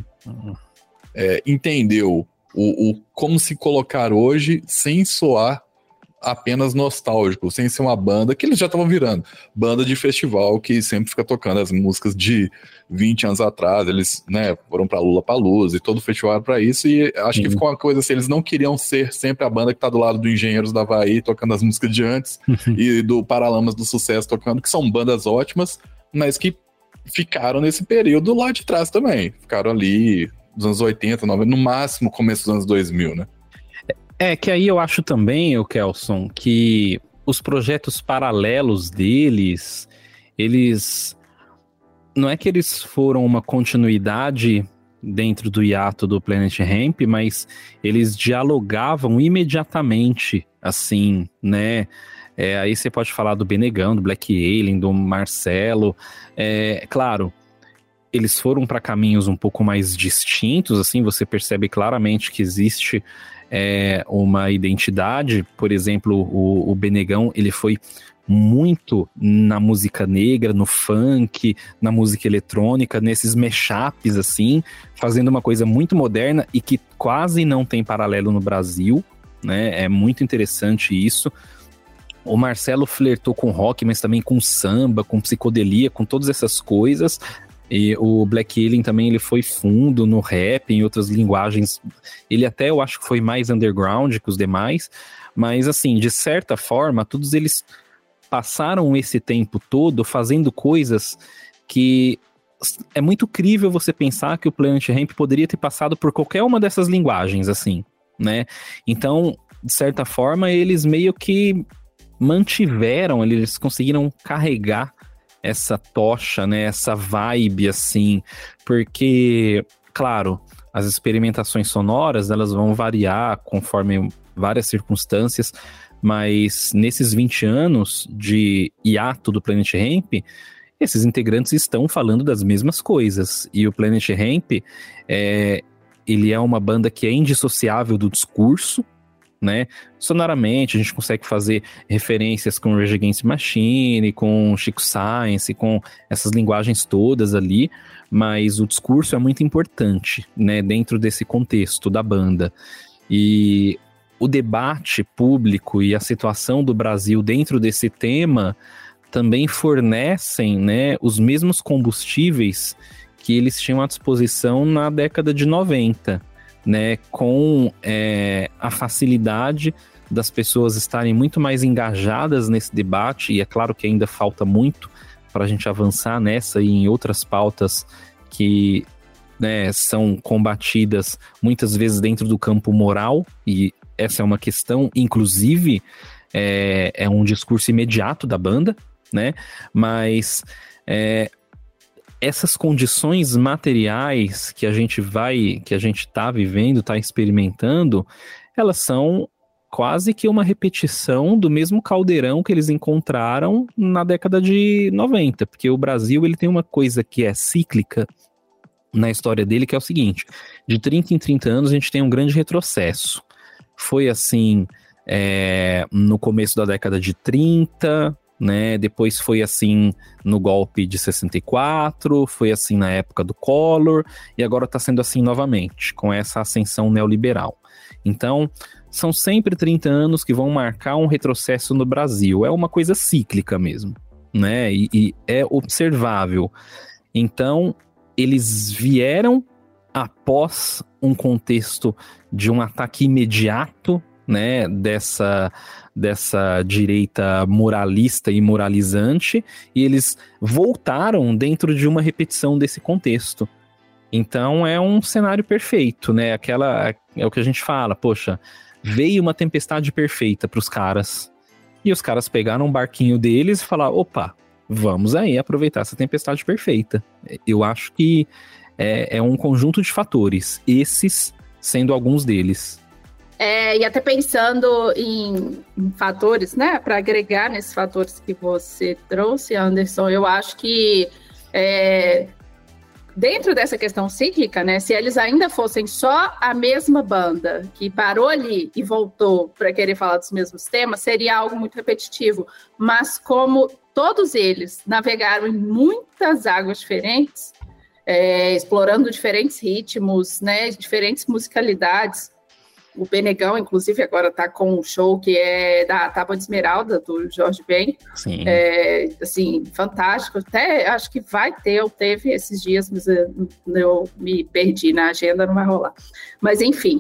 Speaker 4: entendeu como se colocar hoje sem soar apenas nostálgico, sem ser uma banda que eles já estavam virando, banda de festival que sempre fica tocando as músicas de 20 anos atrás, eles, né, foram pra Lollapalooza e todo o festival para isso, e acho que ficou uma coisa assim, eles não queriam ser sempre a banda que tá do lado do Engenheiros da Havaí tocando as músicas de antes e do Paralamas do Sucesso tocando, que são bandas ótimas, mas que ficaram nesse período lá de trás também, ficaram ali dos anos 80, 90, no máximo começo dos anos 2000, né?
Speaker 2: Que aí eu acho também, o Kelson, que os projetos paralelos deles, eles... Não é que eles foram uma continuidade dentro do hiato do Planet Hemp, mas eles dialogavam imediatamente, assim, né? Aí você pode falar do Benegão, do Black Alien, do Marcelo. Claro, eles foram para caminhos um pouco mais distintos, assim, você percebe claramente que existe uma identidade. Por exemplo, o Benegão, ele foi muito na música negra, no funk, na música eletrônica, nesses mashups, assim, fazendo uma coisa muito moderna e que quase não tem paralelo no Brasil, né? É muito interessante isso. O Marcelo flertou com rock, mas também com samba, com psicodelia, com todas essas coisas. E o Black Alien também, ele foi fundo no rap, em outras linguagens. Ele até, eu acho que foi mais underground que os demais. Mas, assim, de certa forma, todos eles passaram esse tempo todo fazendo coisas que é muito crível você pensar que o Planet Hemp poderia ter passado por qualquer uma dessas linguagens, assim, né? Então, de certa forma, eles meio que mantiveram, eles conseguiram carregar essa tocha, né? Essa vibe, assim, porque, claro, as experimentações sonoras, elas vão variar conforme várias circunstâncias, mas nesses 20 anos de hiato do Planet Hemp, esses integrantes estão falando das mesmas coisas. E o Planet Hemp, ele é uma banda que é indissociável do discurso, né? Sonoramente, a gente consegue fazer referências com Rage Against the Machine, com Chico Science, com essas linguagens todas ali, mas o discurso é muito importante, né? Dentro desse contexto da banda. E o debate público e a situação do Brasil dentro desse tema também fornecem, né, os mesmos combustíveis que eles tinham à disposição na década de 90, né, com a facilidade das pessoas estarem muito mais engajadas nesse debate, e é claro que ainda falta muito para a gente avançar nessa e em outras pautas que, né, são combatidas muitas vezes dentro do campo moral, e essa é uma questão, inclusive, é um discurso imediato da banda, né? Mas essas condições materiais que a gente está vivendo, está experimentando, elas são quase que uma repetição do mesmo caldeirão que eles encontraram na década de 90, porque o Brasil, ele tem uma coisa que é cíclica na história dele, que é o seguinte: de 30 em 30 anos a gente tem um grande retrocesso. Foi assim no começo da década de 30, né? Depois foi assim no golpe de 64, foi assim na época do Collor, e agora está sendo assim novamente, com essa ascensão neoliberal. Então, são sempre 30 anos que vão marcar um retrocesso no Brasil. É uma coisa cíclica mesmo, né? E é observável. Então, eles vieram após um contexto de um ataque imediato, né, dessa direita moralista e moralizante, e eles voltaram dentro de uma repetição desse contexto. Então é um cenário perfeito, né? É o que a gente fala, poxa, veio uma tempestade perfeita para os caras, e os caras pegaram um barquinho deles e falaram, opa, vamos aí aproveitar essa tempestade perfeita. Eu acho que é um conjunto de fatores, esses sendo alguns deles.
Speaker 3: E até pensando em fatores, né, para agregar nesses fatores que você trouxe, Anderson, eu acho que dentro dessa questão cíclica, né, se eles ainda fossem só a mesma banda que parou ali e voltou para querer falar dos mesmos temas, seria algo muito repetitivo. Mas como todos eles navegaram em muitas águas diferentes, explorando diferentes ritmos, né, diferentes musicalidades. O Benegão, inclusive, agora está com um show que é da Tábua de Esmeralda, do Jorge Ben.
Speaker 2: Sim.
Speaker 3: Assim, fantástico. Até acho que teve esses dias, mas eu me perdi na agenda, não vai rolar. Mas, enfim,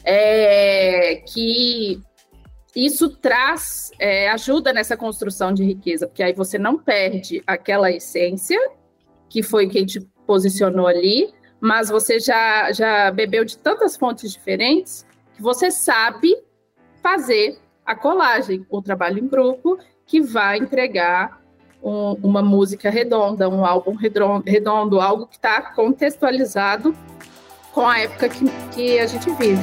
Speaker 3: que isso traz, ajuda nessa construção de riqueza, porque aí você não perde aquela essência, que foi quem te posicionou ali, mas você já bebeu de tantas fontes diferentes que você sabe fazer a colagem, o trabalho em grupo, que vai entregar uma música redonda, um álbum redondo, algo que está contextualizado com a época que a gente vive.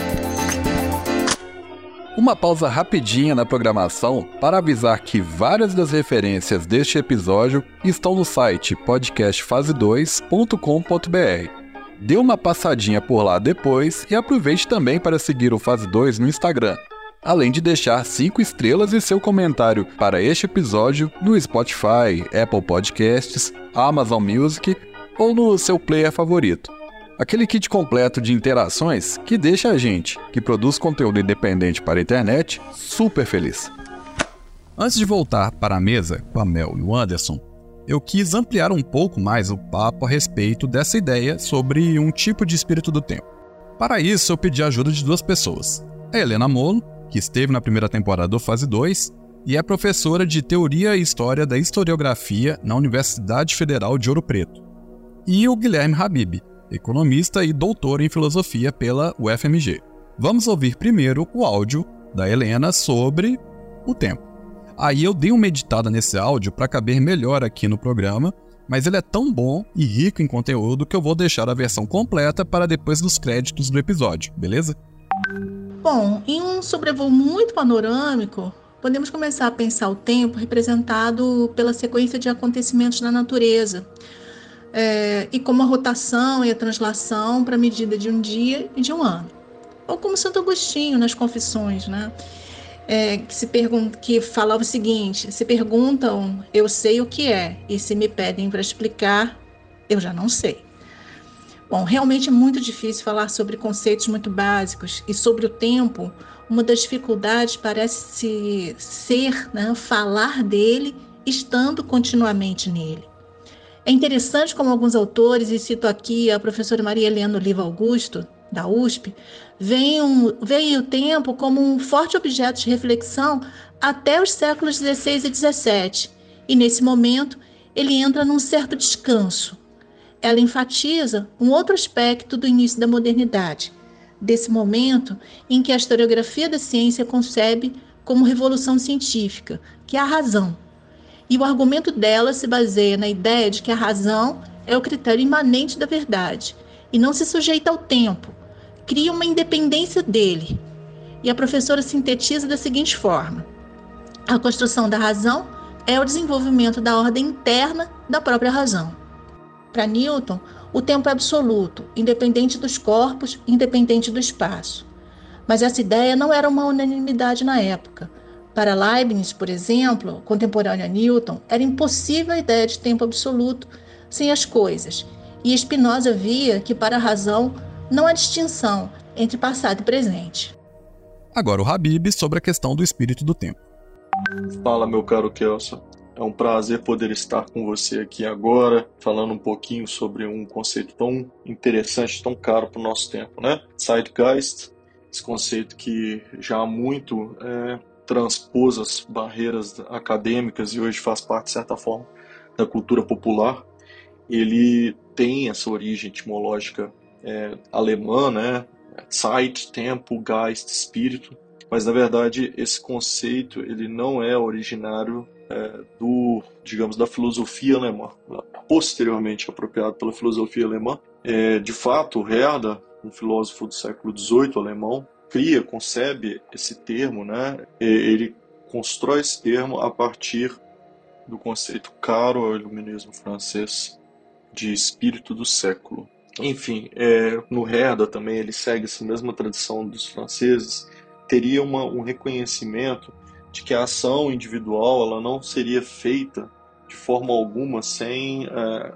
Speaker 1: Uma pausa rapidinha na programação para avisar que várias das referências deste episódio estão no site podcastfase2.com.br. Dê uma passadinha por lá depois e aproveite também para seguir o Fase 2 no Instagram, além de deixar 5 estrelas e seu comentário para este episódio no Spotify, Apple Podcasts, Amazon Music ou no seu player favorito. Aquele kit completo de interações que deixa a gente, que produz conteúdo independente para a internet, super feliz. Antes de voltar para a mesa com a Mel e o Anderson, eu quis ampliar um pouco mais o papo a respeito dessa ideia sobre um tipo de espírito do tempo. Para isso, eu pedi a ajuda de 2 pessoas. A Helena Molo, que esteve na primeira temporada do Fase 2, e é professora de Teoria e História da Historiografia na Universidade Federal de Ouro Preto. E o Guilherme Habib, economista e doutor em filosofia pela UFMG. Vamos ouvir primeiro o áudio da Helena sobre o tempo. Aí eu dei uma editada nesse áudio para caber melhor aqui no programa, mas ele é tão bom e rico em conteúdo que eu vou deixar a versão completa para depois dos créditos do episódio, beleza?
Speaker 5: Bom, em um sobrevoo muito panorâmico, podemos começar a pensar o tempo representado pela sequência de acontecimentos na natureza, e como a rotação e a translação para a medida de um dia e de um ano. Ou como Santo Agostinho nas Confissões, né? Que falava o seguinte: se perguntam, eu sei o que é, e se me pedem para explicar, eu já não sei. Bom, realmente é muito difícil falar sobre conceitos muito básicos, e sobre o tempo, uma das dificuldades parece ser, né, falar dele estando continuamente nele. É interessante como alguns autores, e cito aqui a professora Maria Helena Oliva Augusto, da USP, veem o tempo como um forte objeto de reflexão até os séculos XVI e XVII, e nesse momento ele entra num certo descanso. Ela enfatiza um outro aspecto do início da modernidade, desse momento em que a historiografia da ciência concebe como revolução científica, que é a razão. E o argumento dela se baseia na ideia de que a razão é o critério imanente da verdade e não se sujeita ao tempo, cria uma independência dele. E a professora sintetiza da seguinte forma: a construção da razão é o desenvolvimento da ordem interna da própria razão. Para Newton, o tempo é absoluto, independente dos corpos, independente do espaço. Mas essa ideia não era uma unanimidade na época. Para Leibniz, por exemplo, contemporâneo a Newton, era impossível a ideia de tempo absoluto sem as coisas. E Spinoza via que para a razão não há distinção entre passado e presente.
Speaker 1: Agora o Habib sobre a questão do espírito do tempo.
Speaker 6: Fala, meu caro Kelson. É um prazer poder estar com você aqui agora, falando um pouquinho sobre um conceito tão interessante, tão caro para o nosso tempo, né? Zeitgeist, esse conceito que já há muito transpôs as barreiras acadêmicas e hoje faz parte, de certa forma, da cultura popular. Ele tem essa origem etimológica alemã, né? Zeit, tempo, Geist, espírito. Mas, na verdade, esse conceito ele não é originário da filosofia alemã, posteriormente apropriado pela filosofia alemã. De fato, Herder, um filósofo do século XVIII alemão, concebe esse termo, né? Ele constrói esse termo a partir do conceito caro ao iluminismo francês de espírito do século. Enfim, no Herder também ele segue essa mesma tradição dos franceses, teria um reconhecimento de que a ação individual ela não seria feita de forma alguma sem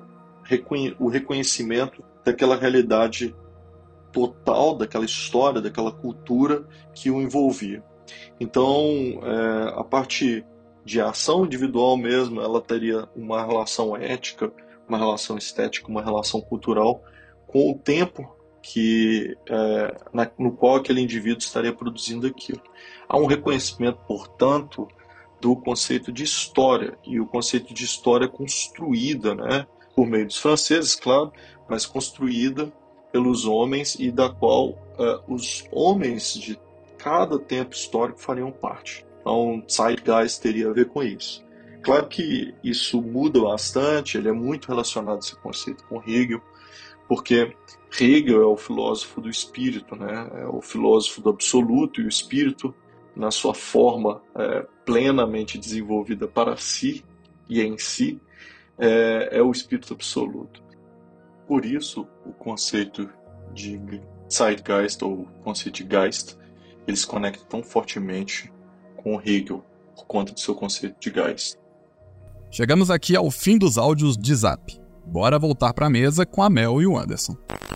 Speaker 6: o reconhecimento daquela realidade total, daquela história, daquela cultura que o envolvia. Então, a partir de ação individual mesmo, ela teria uma relação ética, uma relação estética, uma relação cultural com o tempo no qual aquele indivíduo estaria produzindo aquilo. Há um reconhecimento, portanto, do conceito de história, e o conceito de história construída, né, por meio dos franceses, claro, mas construída pelos homens e da qual os homens de cada tempo histórico fariam parte. Então, Zeitgeist teria a ver com isso. Claro que isso muda bastante, ele é muito relacionado esse conceito com Hegel, porque Hegel é o filósofo do espírito, né? É o filósofo do absoluto, e o espírito, na sua forma plenamente desenvolvida para si e em si, é o espírito absoluto. Por isso, o conceito de Zeitgeist, ou o conceito de Geist, ele se conecta tão fortemente com Hegel, por conta do seu conceito de Geist.
Speaker 1: Chegamos aqui ao fim dos áudios de Zap. Bora voltar para a mesa com a Mel e o Anderson.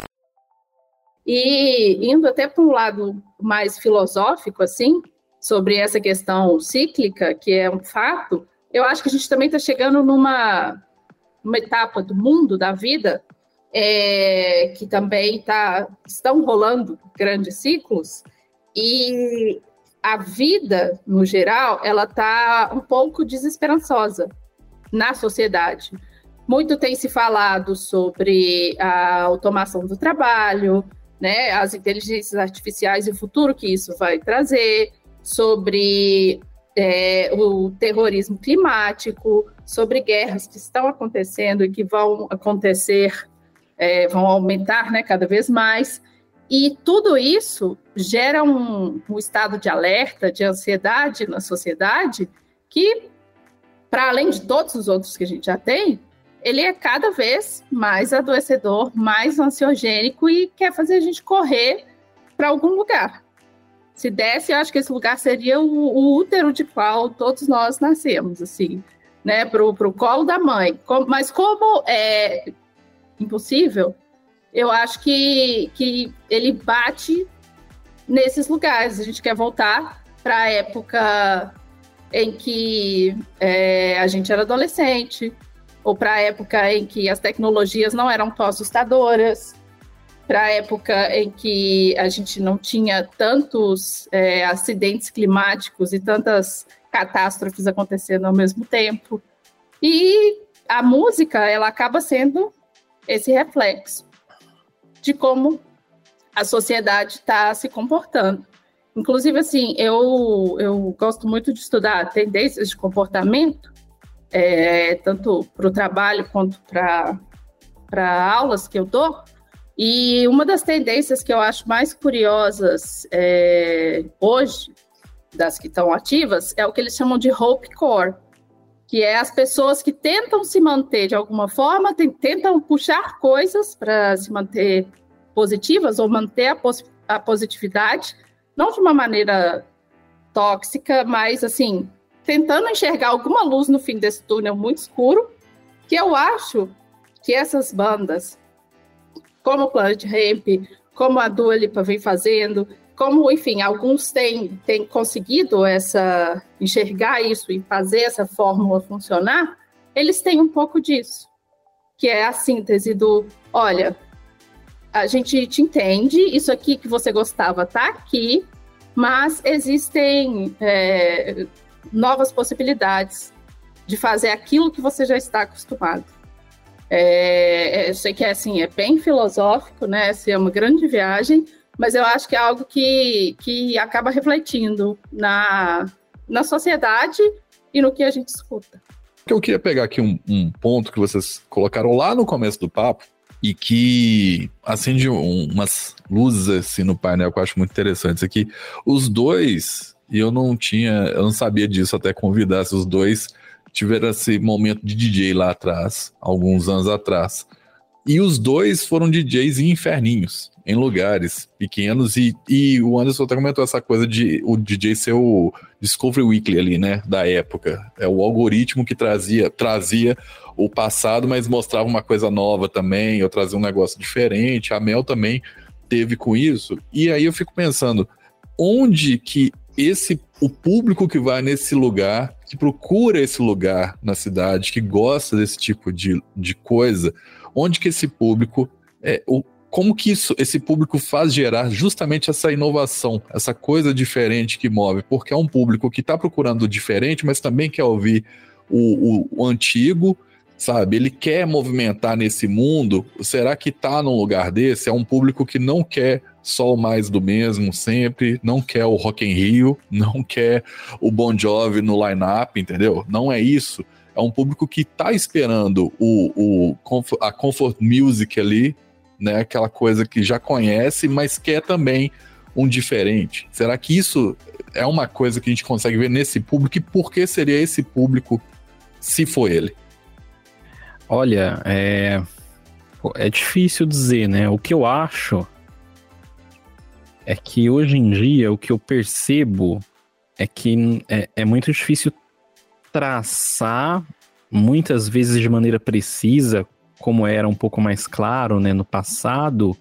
Speaker 3: E indo até para um lado mais filosófico, assim, sobre essa questão cíclica, que é um fato, eu acho que a gente também está chegando numa etapa do mundo, da vida, que também estão rolando grandes ciclos, e a vida, no geral, ela está um pouco desesperançosa na sociedade. Muito tem se falado sobre a automação do trabalho, né, as inteligências artificiais e o futuro que isso vai trazer, sobre o terrorismo climático, sobre guerras que estão acontecendo e que vão acontecer, vão aumentar, né, cada vez mais. E tudo isso gera um estado de alerta, de ansiedade na sociedade, que, para além de todos os outros que a gente já tem, ele é cada vez mais adoecedor, mais ansiogênico e quer fazer a gente correr para algum lugar. Se desse, eu acho que esse lugar seria o útero de qual todos nós nascemos, assim, né, pro colo da mãe. Mas como é impossível, eu acho que ele bate nesses lugares. A gente quer voltar para a época em que a gente era adolescente, ou para a época em que as tecnologias não eram tão assustadoras, para a época em que a gente não tinha tantos acidentes climáticos e tantas catástrofes acontecendo ao mesmo tempo. E a música, ela acaba sendo esse reflexo de como a sociedade está se comportando. Inclusive, assim, eu gosto muito de estudar tendências de comportamento, tanto para o trabalho quanto para aulas que eu dou. E uma das tendências que eu acho mais curiosas hoje, das que estão ativas, é o que eles chamam de hopecore, que é as pessoas que tentam se manter de alguma forma, tentam puxar coisas para se manter positivas ou manter a positividade, não de uma maneira tóxica, mas assim, tentando enxergar alguma luz no fim desse túnel muito escuro, que eu acho que essas bandas, como o Planet Hemp, como a Dua Lipa vem fazendo, como, enfim, alguns têm conseguido enxergar isso e fazer essa fórmula funcionar, eles têm um pouco disso, que é a síntese do, olha, a gente te entende, isso aqui que você gostava está aqui, mas existem novas possibilidades de fazer aquilo que você já está acostumado. Eu sei que assim, é bem filosófico, né? Assim, é uma grande viagem, mas eu acho que é algo que acaba refletindo na sociedade e no que a gente escuta.
Speaker 4: Eu queria pegar aqui um ponto que vocês colocaram lá no começo do papo e que acende umas luzes assim no painel que eu acho muito interessantes aqui. Os dois, e eu não sabia disso até convidar, se os dois tiveram esse momento de DJ lá atrás, alguns anos atrás. E os dois foram DJs em inferninhos, em lugares pequenos, e o Anderson até comentou essa coisa de o DJ ser o Discovery Weekly ali, né, da época. É o algoritmo que trazia o passado, mas mostrava uma coisa nova também, eu trazia um negócio diferente, a Mel também teve com isso, e aí eu fico pensando, onde que o público que vai nesse lugar, que procura esse lugar na cidade, que gosta desse tipo de coisa, onde que esse público, como que esse público faz gerar justamente essa inovação, essa coisa diferente que move, porque é um público que está procurando o diferente, mas também quer ouvir o antigo, sabe? Ele quer movimentar nesse mundo. Será que está num lugar desse? É um público que não quer só o mais do mesmo sempre, não quer o Rock in Rio, não quer o Bon Jovi no line-up, entendeu? Não é isso. É um público que está esperando a comfort music ali, né? Aquela coisa que já conhece, mas quer também um diferente. Será que isso é uma coisa que a gente consegue ver nesse público? E por que seria esse público se for ele?
Speaker 2: Olha, é difícil dizer, né? O que eu acho é que hoje em dia, o que eu percebo é que é muito difícil traçar, muitas vezes de maneira precisa, como era um pouco mais claro, né, no passado,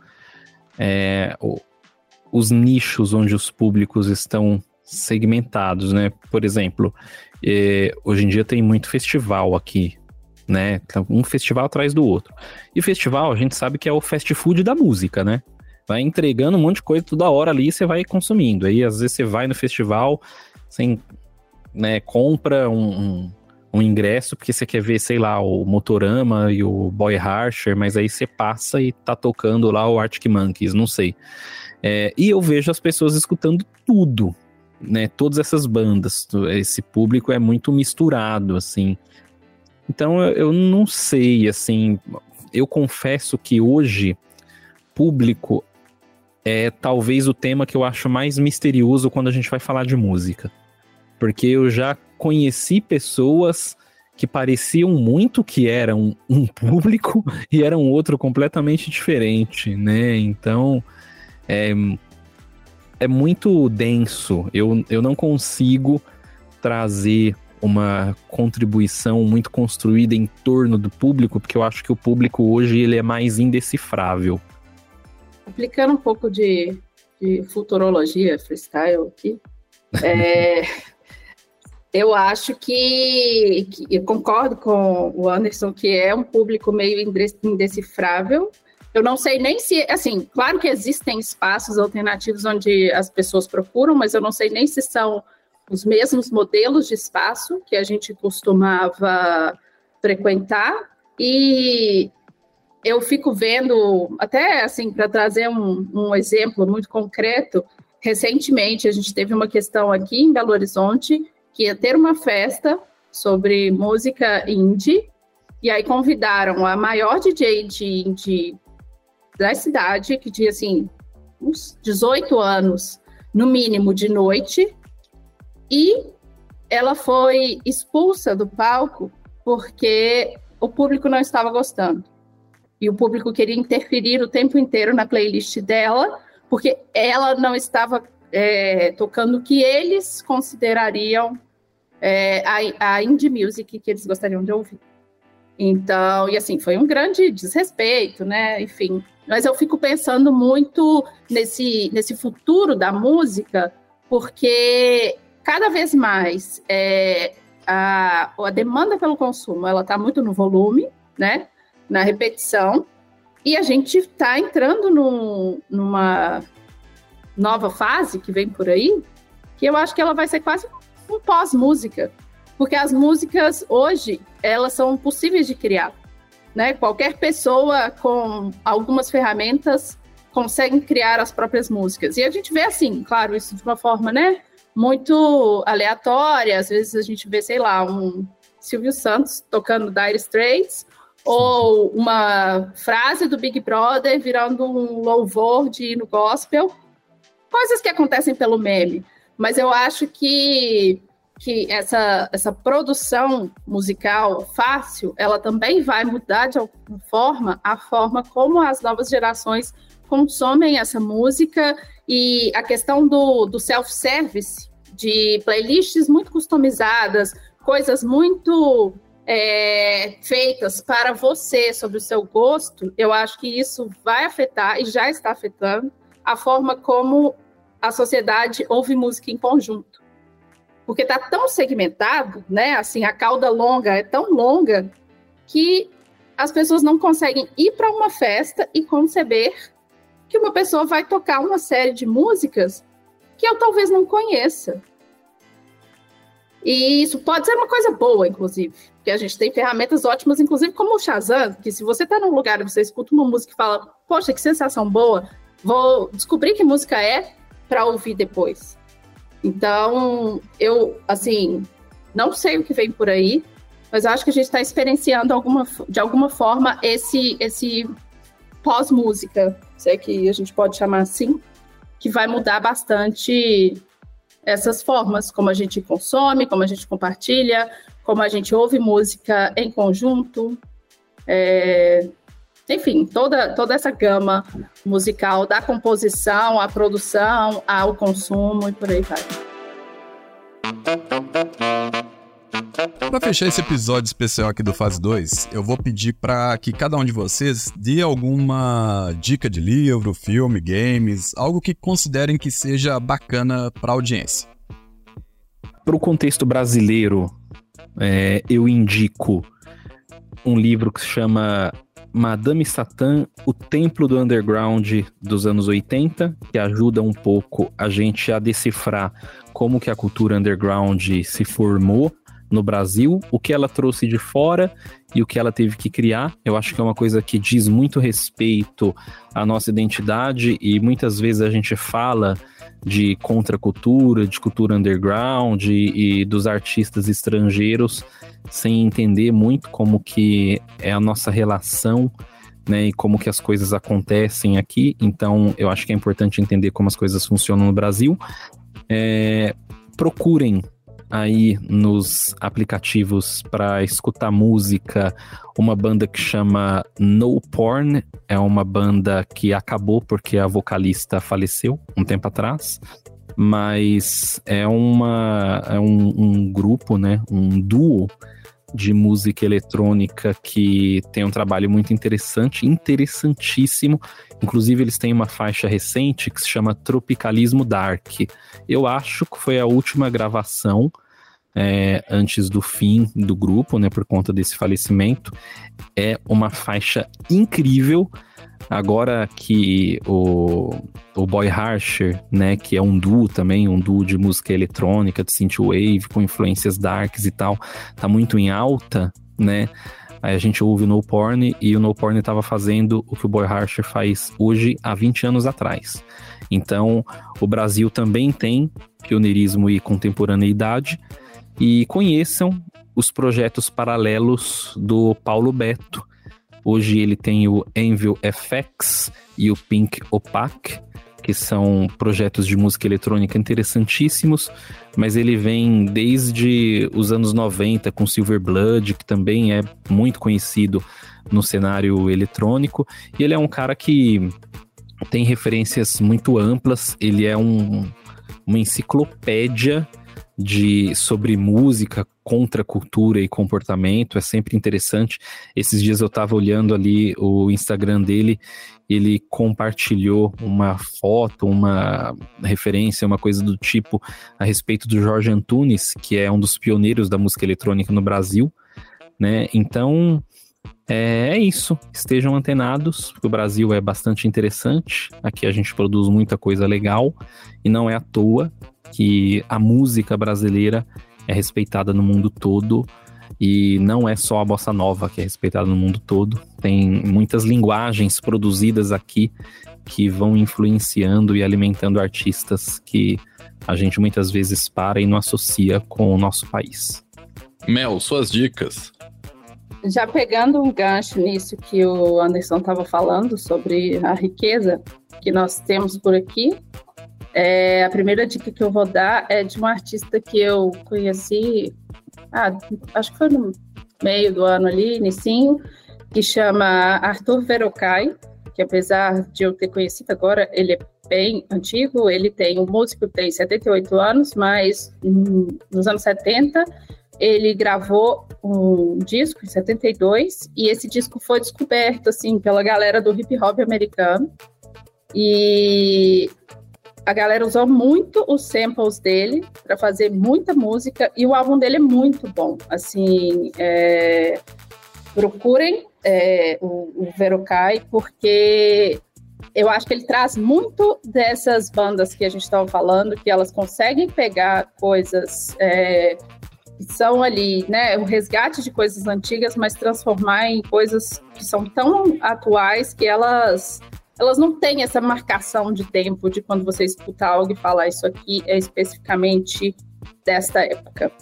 Speaker 2: os nichos onde os públicos estão segmentados, né? Por exemplo, hoje em dia tem muito festival aqui, né? Um festival atrás do outro. E festival, a gente sabe que é o fast food da música, né? tá entregando um monte de coisa toda hora ali e você vai consumindo. Aí às vezes você vai no festival, você, né, compra um ingresso porque você quer ver, sei lá, o Motorama e o Boy Harsher, mas aí você passa e tá tocando lá o Arctic Monkeys, não sei. E eu vejo as pessoas escutando tudo, né, todas essas bandas, esse público é muito misturado, assim. Então eu não sei, assim, eu confesso que hoje público é talvez o tema que eu acho mais misterioso quando a gente vai falar de música. Porque eu já conheci pessoas que pareciam muito que eram um público e eram outro completamente diferente, né? Então, é muito denso. Eu não consigo trazer uma contribuição muito construída em torno do público, porque eu acho que o público hoje ele é mais indecifrável.
Speaker 3: Aplicando um pouco de futurologia, freestyle aqui, eu acho que eu concordo com o Anderson que é um público meio indecifrável. Eu não sei nem se, assim, claro que existem espaços alternativos onde as pessoas procuram, mas eu não sei nem se são os mesmos modelos de espaço que a gente costumava frequentar. E eu fico vendo, até assim, para trazer um exemplo muito concreto, recentemente a gente teve uma questão aqui em Belo Horizonte que ia ter uma festa sobre música indie, e aí convidaram a maior DJ de indie da cidade, que tinha, assim, uns 18 anos, no mínimo, de noite, e ela foi expulsa do palco porque o público não estava gostando. E o público queria interferir o tempo inteiro na playlist dela, porque ela não estava tocando o que eles considerariam a indie music que eles gostariam de ouvir. Então, e assim, foi um grande desrespeito, né? Enfim, mas eu fico pensando muito nesse futuro da música, porque cada vez mais a demanda pelo consumo, ela está muito no volume, né? Na repetição, e a gente está entrando numa nova fase que vem por aí, que eu acho que ela vai ser quase um pós-música, porque as músicas hoje, elas são possíveis de criar, né? Qualquer pessoa com algumas ferramentas consegue criar as próprias músicas, e a gente vê assim, claro, isso de uma forma, né, muito aleatória. Às vezes a gente vê, sei lá, um Silvio Santos tocando Dire Straits, ou uma frase do Big Brother virando um louvor de hino gospel, coisas que acontecem pelo meme. Mas eu acho que essa produção musical fácil, ela também vai mudar de alguma forma a forma como as novas gerações consomem essa música, e a questão do self-service, de playlists muito customizadas, coisas muito feitas para você, sobre o seu gosto. Eu acho que isso vai afetar, e já está afetando, a forma como a sociedade ouve música em conjunto. Porque está tão segmentado, né? Assim, a cauda longa é tão longa que as pessoas não conseguem ir para uma festa e conceber que uma pessoa vai tocar uma série de músicas que eu talvez não conheça. E isso pode ser uma coisa boa, inclusive, porque a gente tem ferramentas ótimas, inclusive como o Shazam, que se você está num lugar e você escuta uma música e fala, poxa, que sensação boa, vou descobrir que música é para ouvir depois. Então, eu, assim, não sei o que vem por aí, mas eu acho que a gente está experienciando de alguma forma esse pós-música, se é que a gente pode chamar assim, que vai mudar bastante essas formas, como a gente consome, como a gente compartilha, como a gente ouve música em conjunto, enfim, toda essa gama musical, da composição, à produção, ao consumo e por aí vai.
Speaker 1: Para fechar esse episódio especial aqui do Fase 2, eu vou pedir para que cada um de vocês dê alguma dica de livro, filme, games, algo que considerem que seja bacana para a audiência.
Speaker 2: Para o contexto brasileiro, eu indico um livro que se chama Madame Satã, o templo do underground dos anos 80, que ajuda um pouco a gente a decifrar como que a cultura underground se formou no Brasil, o que ela trouxe de fora e o que ela teve que criar. Eu acho que é uma coisa que diz muito respeito à nossa identidade, e muitas vezes a gente fala de contracultura, de cultura underground e dos artistas estrangeiros sem entender muito como que é a nossa relação, né, e como que as coisas acontecem aqui. Então eu acho que é importante entender como as coisas funcionam no Brasil. Procurem aí nos aplicativos para escutar música uma banda que chama No Porn. É uma banda que acabou porque a vocalista faleceu um tempo atrás, mas é um grupo, né, um duo de música eletrônica que tem um trabalho muito interessante, interessantíssimo. Inclusive eles têm uma faixa recente que se chama Tropicalismo Dark. Eu acho que foi a última gravação antes do fim do grupo, né, por conta desse falecimento. É uma faixa incrível. Agora que o Boy Harsher, né, que é um duo também, um duo de música eletrônica, de synthwave, com influências darks e tal, tá muito em alta, né? Aí a gente ouve o No Porn, e o No Porn estava fazendo o que o Boy Harsher faz hoje há 20 anos atrás. Então, o Brasil também tem pioneirismo e contemporaneidade, e conheçam os projetos paralelos do Paulo Beto. Hoje ele tem o Anvil FX e o Pink Opaque, que são projetos de música eletrônica interessantíssimos, mas ele vem desde os anos 90 com Silver Blood, que também é muito conhecido no cenário eletrônico, e ele é um cara que tem referências muito amplas. Ele é uma enciclopédia sobre música, contracultura e comportamento. É sempre interessante. Esses dias eu estava olhando ali o Instagram dele, ele compartilhou uma foto, uma referência, uma coisa do tipo a respeito do Jorge Antunes, que é um dos pioneiros da música eletrônica no Brasil, né? Então é isso, estejam antenados, porque o Brasil é bastante interessante. Aqui a gente produz muita coisa legal, e não é à toa que a música brasileira é respeitada no mundo todo, e não é só a bossa nova que é respeitada no mundo todo. Tem muitas linguagens produzidas aqui que vão influenciando e alimentando artistas que a gente muitas vezes para e não associa com o nosso país.
Speaker 4: Mel, suas dicas.
Speaker 3: Já pegando um gancho nisso que o Anderson estava falando sobre a riqueza que nós temos por aqui, a primeira dica que eu vou dar é de um artista que eu conheci, acho que foi no meio do ano ali, inicinho, que chama Arthur Verocai, que apesar de eu ter conhecido agora, ele é bem antigo. O músico tem 78 anos, mas nos anos 70 ele gravou um disco em 72, e esse disco foi descoberto assim pela galera do hip hop americano, e a galera usou muito os samples dele para fazer muita música, e o álbum dele é muito bom. Assim, procurem o Verocai, porque eu acho que ele traz muito dessas bandas que a gente estava falando, que elas conseguem pegar coisas que são ali, né, o resgate de coisas antigas, mas transformar em coisas que são tão atuais que elas não têm essa marcação de tempo de quando você escuta algo e fala isso aqui é especificamente desta época.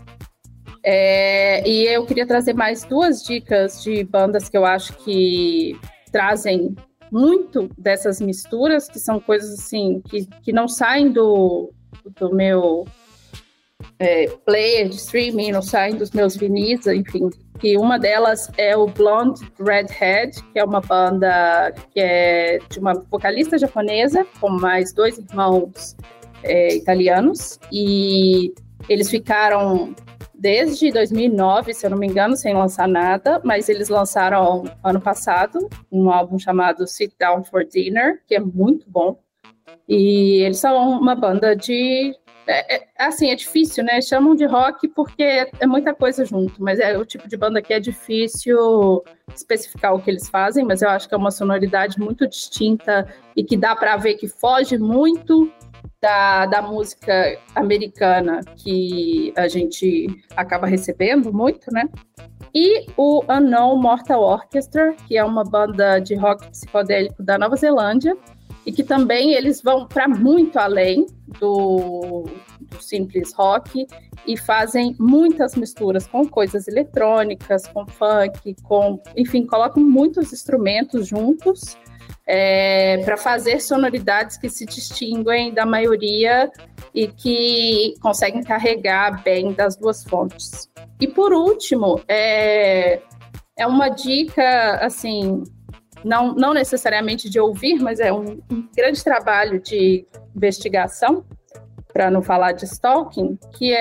Speaker 3: E eu queria trazer mais 2 dicas de bandas que eu acho que trazem muito dessas misturas, que são coisas assim que não saem do meu player de streaming, não saem dos meus vinis, enfim. E uma delas é o Blonde Redhead, que é uma banda que é de uma vocalista japonesa com mais 2 irmãos italianos, e eles ficaram desde 2009, se eu não me engano, sem lançar nada, mas eles lançaram ano passado um álbum chamado Sit Down for Dinner, que é muito bom. E eles são uma banda de... assim, é difícil, né? Chamam de rock porque é muita coisa junto, mas é o tipo de banda que é difícil especificar o que eles fazem, mas eu acho que é uma sonoridade muito distinta e que dá para ver que foge muito da música americana que a gente acaba recebendo muito, né? E o Unknown Mortal Orchestra, que é uma banda de rock psicodélico da Nova Zelândia, e que também eles vão para muito além do simples rock e fazem muitas misturas com coisas eletrônicas, com funk, enfim, colocam muitos instrumentos juntos para fazer sonoridades que se distinguem da maioria e que conseguem carregar bem das duas fontes. E por último, é uma dica, assim, não necessariamente de ouvir, mas é um grande trabalho de investigação, para não falar de stalking, que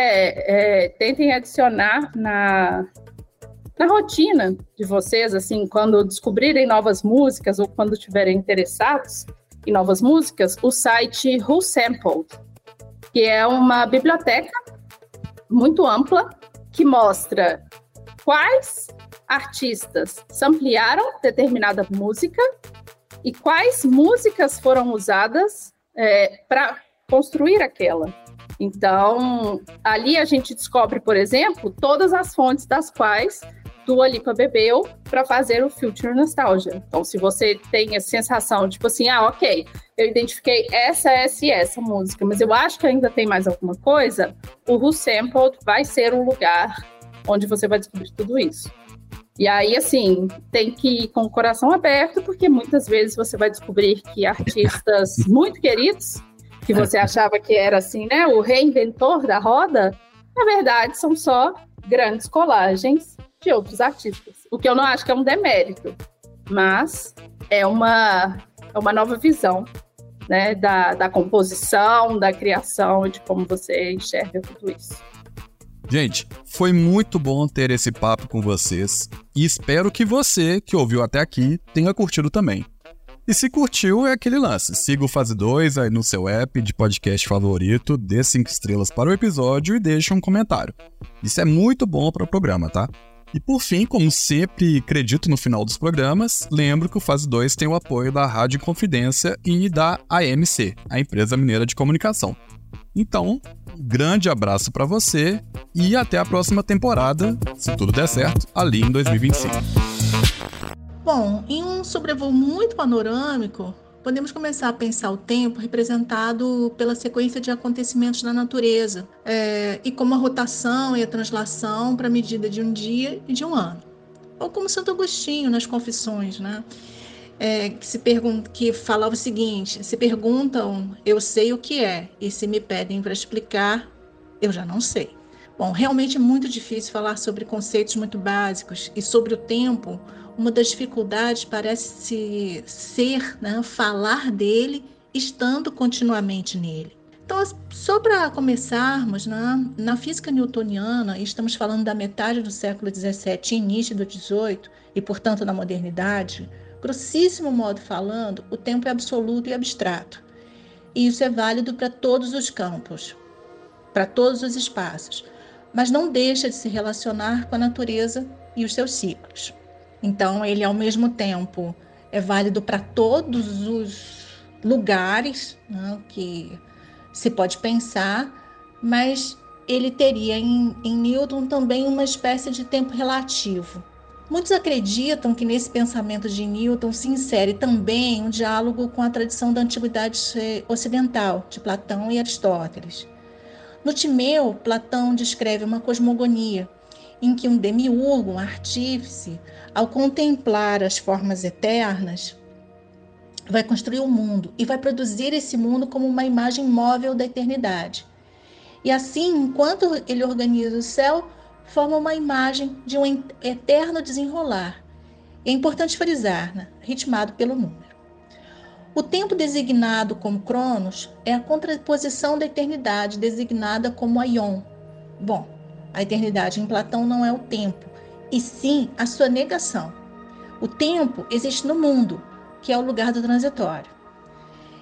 Speaker 3: tentem adicionar na rotina de vocês, assim, quando descobrirem novas músicas ou quando estiverem interessados em novas músicas, o site Who Sampled, que é uma biblioteca muito ampla que mostra quais artistas samplearam determinada música e quais músicas foram usadas para construir aquela. Então, ali a gente descobre, por exemplo, todas as fontes das quais Dua Lipa bebeu para fazer o Future Nostalgia. Então, se você tem a sensação, tipo assim, ok, eu identifiquei essa música, mas eu acho que ainda tem mais alguma coisa, o Who Sampled vai ser um lugar onde você vai descobrir tudo isso. E aí, assim, tem que ir com o coração aberto, porque muitas vezes você vai descobrir que artistas muito queridos, que você achava que era assim, né, o reinventor da roda, na verdade são só grandes colagens de outros artistas. O que eu não acho que é um demérito, mas é uma nova visão, né, da composição, da criação e de como você enxerga tudo isso.
Speaker 1: Gente, foi muito bom ter esse papo com vocês e espero que você, que ouviu até aqui, tenha curtido também. E se curtiu, é aquele lance. Siga o Fase 2 aí no seu app de podcast favorito, dê 5 estrelas para o episódio e deixe um comentário. Isso é muito bom para o programa, tá? E por fim, como sempre acredito no final dos programas, lembro que o Fase 2 tem o apoio da Rádio Confidência e da AMC, a empresa mineira de comunicação. Então, um grande abraço para você e até a próxima temporada, se tudo der certo, ali em 2025.
Speaker 5: Bom, em um sobrevoo muito panorâmico, podemos começar a pensar o tempo representado pela sequência de acontecimentos na natureza, e como a rotação e a translação para a medida de um dia e de um ano. Ou como Santo Agostinho nas Confissões, né? Que falava o seguinte: se perguntam, eu sei o que é, e se me pedem para explicar, eu já não sei. Bom, realmente é muito difícil falar sobre conceitos muito básicos e sobre o tempo. Uma das dificuldades parece ser, né, falar dele estando continuamente nele. Então, só para começarmos, né, na física newtoniana, estamos falando da metade do século XVII e início do XVIII, e, portanto, na modernidade, grossíssimo modo falando, o tempo é absoluto e abstrato. E isso é válido para todos os campos, para todos os espaços, mas não deixa de se relacionar com a natureza e os seus ciclos. Então, ele, ao mesmo tempo, é válido para todos os lugares, né, que se pode pensar, mas ele teria em Newton também uma espécie de tempo relativo. Muitos acreditam que nesse pensamento de Newton se insere também um diálogo com a tradição da antiguidade ocidental, de Platão e Aristóteles. No Timeu, Platão descreve uma cosmogonia, em que um demiurgo, um artífice, ao contemplar as formas eternas, vai construir um mundo e vai produzir esse mundo como uma imagem móvel da eternidade. E assim, enquanto ele organiza o céu, forma uma imagem de um eterno desenrolar. É importante frisar, né? Ritmado pelo número. O tempo designado como Cronos é a contraposição da eternidade designada como Aion. Bom, a eternidade em Platão não é o tempo, e sim a sua negação. O tempo existe no mundo, que é o lugar do transitório.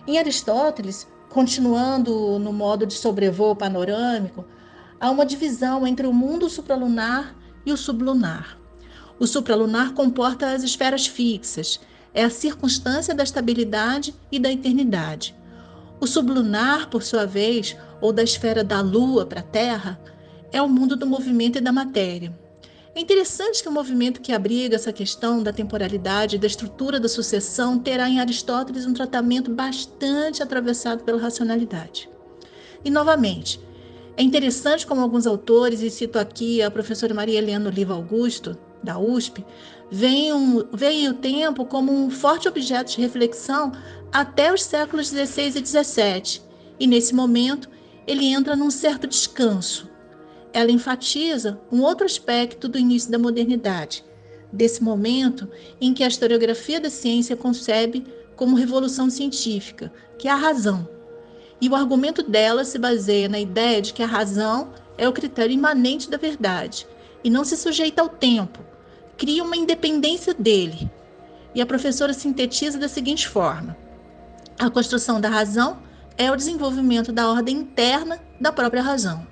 Speaker 5: Em Aristóteles, continuando no modo de sobrevoo panorâmico, há uma divisão entre o mundo supralunar e o sublunar. O supralunar comporta as esferas fixas, é a circunstância da estabilidade e da eternidade. O sublunar, por sua vez, ou da esfera da Lua para a Terra, é o mundo do movimento e da matéria. É interessante que o movimento que abriga essa questão da temporalidade e da estrutura da sucessão terá em Aristóteles um tratamento bastante atravessado pela racionalidade. E, novamente, é interessante como alguns autores, e cito aqui a professora Maria Helena Oliva Augusto, da USP, veem o tempo como um forte objeto de reflexão até os séculos XVI e XVII, e nesse momento ele entra num certo descanso. Ela enfatiza um outro aspecto do início da modernidade, desse momento em que a historiografia da ciência concebe como revolução científica, que é a razão. E o argumento dela se baseia na ideia de que a razão é o critério imanente da verdade e não se sujeita ao tempo, cria uma independência dele. E a professora sintetiza da seguinte forma: a construção da razão é o desenvolvimento da ordem interna da própria razão.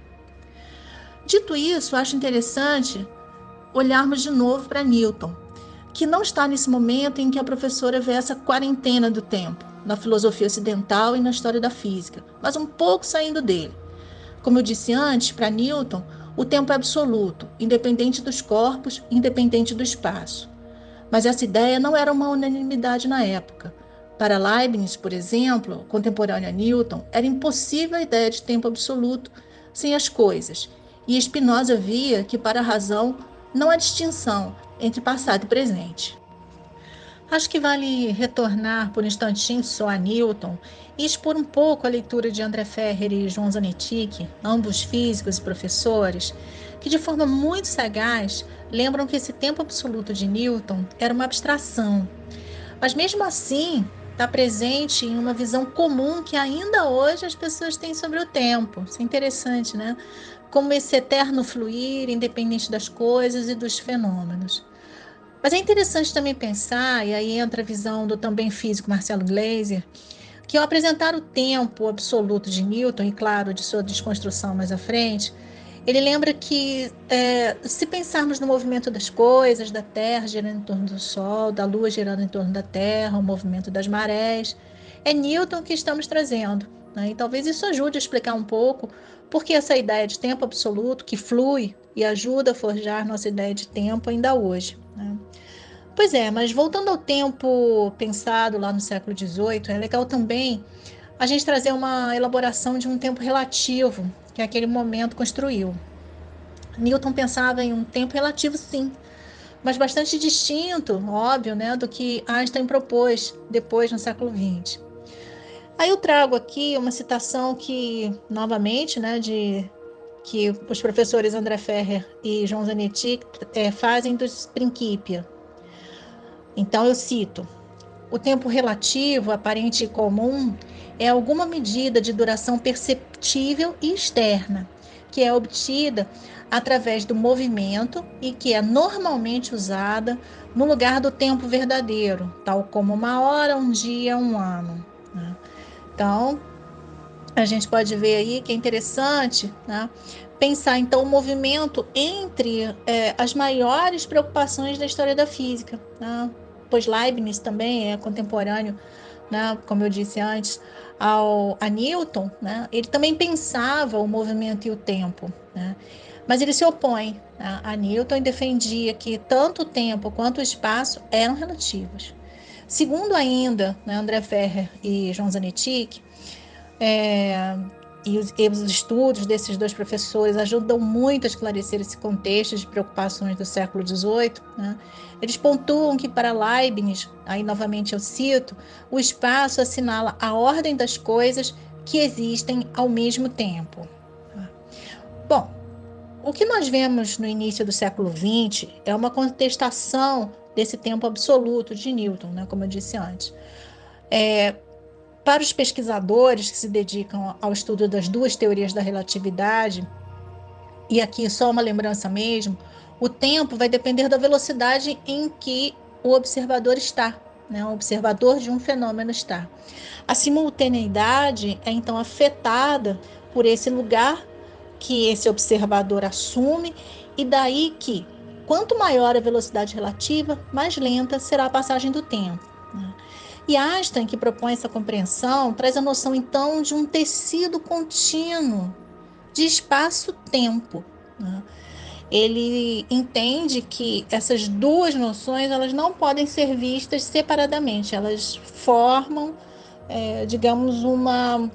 Speaker 5: Dito isso, acho interessante olharmos de novo para Newton, que não está nesse momento em que a professora vê essa quarentena do tempo, na filosofia ocidental e na história da física, mas um pouco saindo dele. Como eu disse antes, para Newton, o tempo é absoluto, independente dos corpos, independente do espaço. Mas essa ideia não era uma unanimidade na época. Para Leibniz, por exemplo, contemporâneo a Newton, era impossível a ideia de tempo absoluto sem as coisas, e Spinoza via que para a razão não há distinção entre passado e presente. Acho que vale retornar por um instantinho só a Newton e expor um pouco a leitura de André Ferrer e João Zanetti, ambos físicos e professores, que de forma muito sagaz lembram que esse tempo absoluto de Newton era uma abstração. Mas mesmo assim, está presente em uma visão comum que ainda hoje as pessoas têm sobre o tempo. Isso é interessante, né? Como esse eterno fluir, independente das coisas e dos fenômenos. Mas é interessante também pensar, e aí entra a visão do também físico Marcelo Gleiser, que ao apresentar o tempo absoluto de Newton, e claro, de sua desconstrução mais à frente, ele lembra que se pensarmos no movimento das coisas, da Terra girando em torno do Sol, da Lua girando em torno da Terra, o movimento das marés, é Newton que estamos trazendo, né? E talvez isso ajude a explicar um pouco por que essa ideia de tempo absoluto que flui e ajuda a forjar nossa ideia de tempo ainda hoje, né? Pois é, mas voltando ao tempo pensado lá no século XVIII, é legal também a gente trazer uma elaboração de um tempo relativo que aquele momento construiu. Newton pensava em um tempo relativo, sim, mas bastante distinto, óbvio, né, do que Einstein propôs depois no século XX. Aí eu trago aqui uma citação que, novamente, né, que os professores André Ferrer e João Zanetti fazem dos Principia. Então eu cito: o tempo relativo, aparente e comum, é alguma medida de duração perceptível e externa, que é obtida através do movimento e que é normalmente usada no lugar do tempo verdadeiro, tal como uma hora, um dia, um ano, né? Então, a gente pode ver aí que é interessante, né, pensar então o movimento entre as maiores preocupações da história da física, né? Pois Leibniz também é contemporâneo, né, como eu disse antes, a Newton, né? Ele também pensava o movimento e o tempo, né? Mas ele se opõe a Newton e defendia que tanto o tempo quanto o espaço eram relativos. Segundo ainda, né, André Ferrer e João Zanetti, e os estudos desses dois professores ajudam muito a esclarecer esse contexto de preocupações do século XVIII, né? Eles pontuam que para Leibniz, aí novamente eu cito, o espaço assinala a ordem das coisas que existem ao mesmo tempo. Bom, o que nós vemos no início do século XX é uma contestação desse tempo absoluto de Newton, né, como eu disse antes. Para os pesquisadores que se dedicam ao estudo das duas teorias da relatividade, e aqui só uma lembrança mesmo, o tempo vai depender da velocidade em que o observador está, né, um observador de um fenômeno estar. A simultaneidade é então afetada por esse lugar que esse observador assume, e daí que, quanto maior a velocidade relativa, mais lenta será a passagem do tempo, né? E Einstein, que propõe essa compreensão, traz a noção então de um tecido contínuo de espaço-tempo, né? Ele entende que essas duas noções elas não podem ser vistas separadamente, elas formam, digamos, uma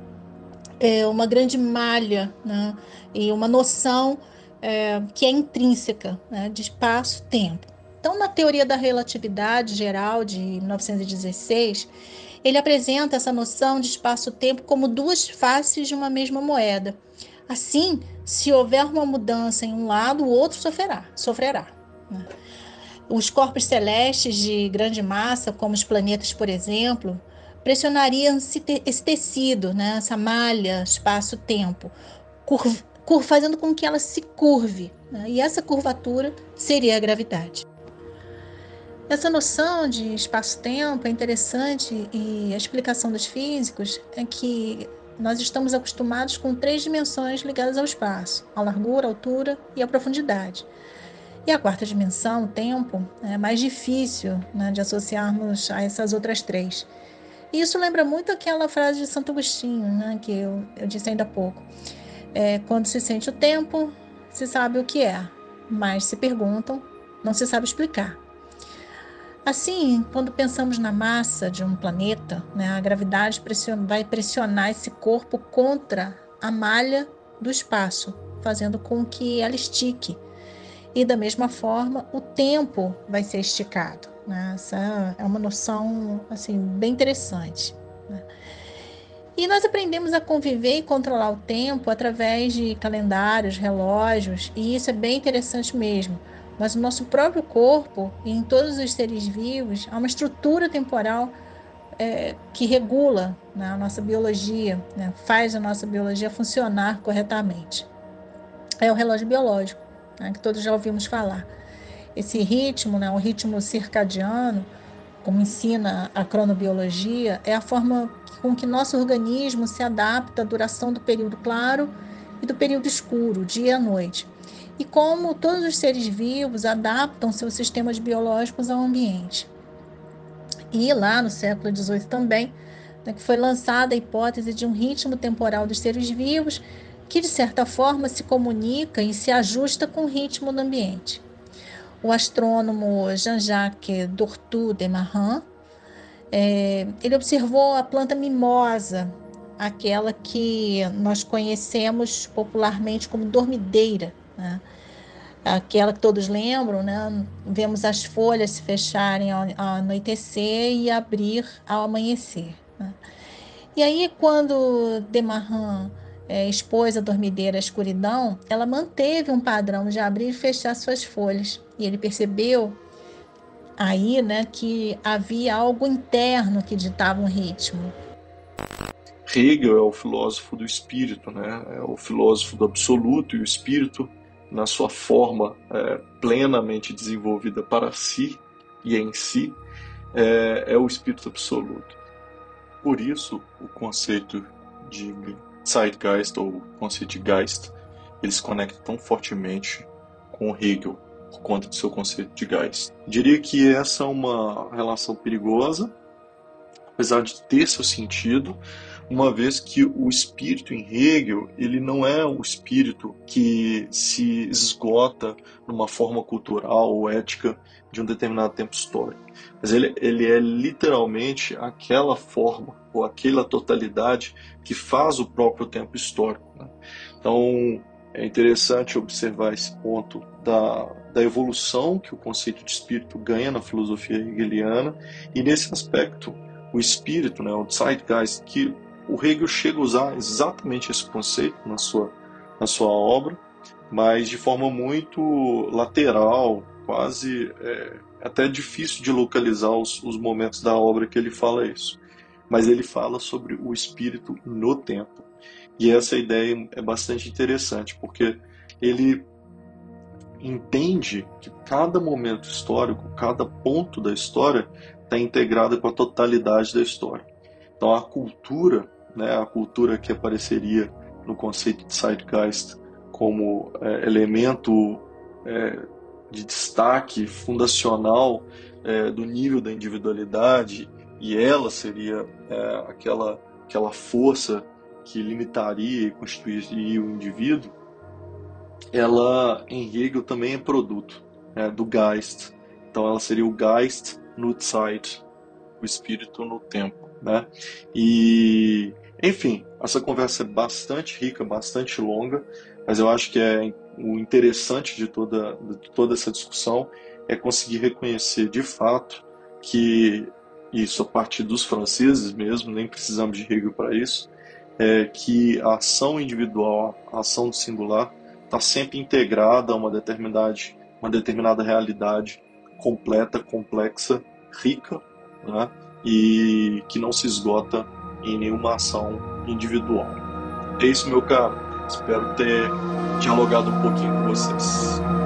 Speaker 5: grande malha, né? E uma noção que é intrínseca, né? De espaço-tempo. Então, na teoria da relatividade geral de 1916, ele apresenta essa noção de espaço-tempo como duas faces de uma mesma moeda. Assim, se houver uma mudança em um lado, o outro sofrerá, né? Os corpos celestes de grande massa, como os planetas, por exemplo, pressionariam esse tecido, né? Essa malha, espaço-tempo, fazendo com que ela se curve, né? E essa curvatura seria a gravidade. Essa noção de espaço-tempo é interessante, e a explicação dos físicos é que nós estamos acostumados com 3 dimensões ligadas ao espaço: a largura, a altura e a profundidade. E a 4ª dimensão, o tempo, é mais difícil, né, de associarmos a essas outras 3. E isso lembra muito aquela frase de Santo Agostinho, né, que eu disse ainda há pouco. Quando se sente o tempo, se sabe o que é, mas se perguntam, não se sabe explicar. Assim, quando pensamos na massa de um planeta, né, a gravidade vai pressionar esse corpo contra a malha do espaço, fazendo com que ela estique. E da mesma forma, o tempo vai ser esticado, né? Essa é uma noção assim, bem interessante, né? E nós aprendemos a conviver e controlar o tempo através de calendários, relógios, e isso é bem interessante mesmo. Mas no nosso próprio corpo e em todos os seres vivos, há uma estrutura temporal que regula, né, a nossa biologia, né, faz a nossa biologia funcionar corretamente. É o relógio biológico, né, que todos já ouvimos falar. Esse ritmo, né, o ritmo circadiano, como ensina a cronobiologia, é a forma com que nosso organismo se adapta à duração do período claro e do período escuro, dia e noite. E como todos os seres vivos adaptam seus sistemas biológicos ao ambiente. E lá no século XVIII também, né, que foi lançada a hipótese de um ritmo temporal dos seres vivos que, de certa forma, se comunica e se ajusta com o ritmo do ambiente. O astrônomo Jean-Jacques Dortu de Marran, ele observou a planta mimosa, aquela que nós conhecemos popularmente como dormideira, né? Aquela que todos lembram, né? Vemos as folhas se fecharem ao anoitecer e abrir ao amanhecer, né? E aí, quando de Marran expôs a dormideira à escuridão, ela manteve um padrão de abrir e fechar suas folhas. E ele percebeu aí, né, que havia algo interno que ditava um ritmo.
Speaker 6: Hegel é o filósofo do espírito, né? É o filósofo do absoluto, e o espírito, na sua forma plenamente desenvolvida para si e em si, é o espírito absoluto. Por isso, o conceito de Zeitgeist, ou o conceito de Geist, ele se conecta tão fortemente com Hegel, por conta do seu conceito de Geist. Diria que essa é uma relação perigosa, apesar de ter seu sentido, uma vez que o espírito em Hegel, ele não é o espírito que se esgota numa forma cultural ou ética de um determinado tempo histórico, mas ele é literalmente aquela forma ou aquela totalidade que faz o próprio tempo histórico, né? Então é interessante observar esse ponto da evolução que o conceito de espírito ganha na filosofia hegeliana, e nesse aspecto o espírito, né, o Zeitgeist, que o Hegel chega a usar exatamente esse conceito na sua obra, mas de forma muito lateral, quase até difícil de localizar os momentos da obra que ele fala isso. Mas ele fala sobre o espírito no tempo. E essa ideia é bastante interessante, porque ele entende que cada momento histórico, cada ponto da história, está integrada com a totalidade da história. Então a cultura, né, a cultura que apareceria no conceito de Zeitgeist como elemento de destaque fundacional do nível da individualidade, e ela seria aquela força que limitaria e constituiria o indivíduo, ela em Hegel também é produto do Geist. Então ela seria o Geist no Zeit, o espírito no tempo, né? E, enfim, essa conversa é bastante rica, bastante longa, mas eu acho que o interessante de toda essa discussão é conseguir reconhecer de fato que, isso a partir dos franceses mesmo, nem precisamos de Hegel para isso, que a ação individual, a ação do singular, está sempre integrada a uma determinada realidade completa, complexa, rica, né? E que não se esgota em nenhuma ação individual. É isso, meu caro. Espero ter dialogado um pouquinho com vocês.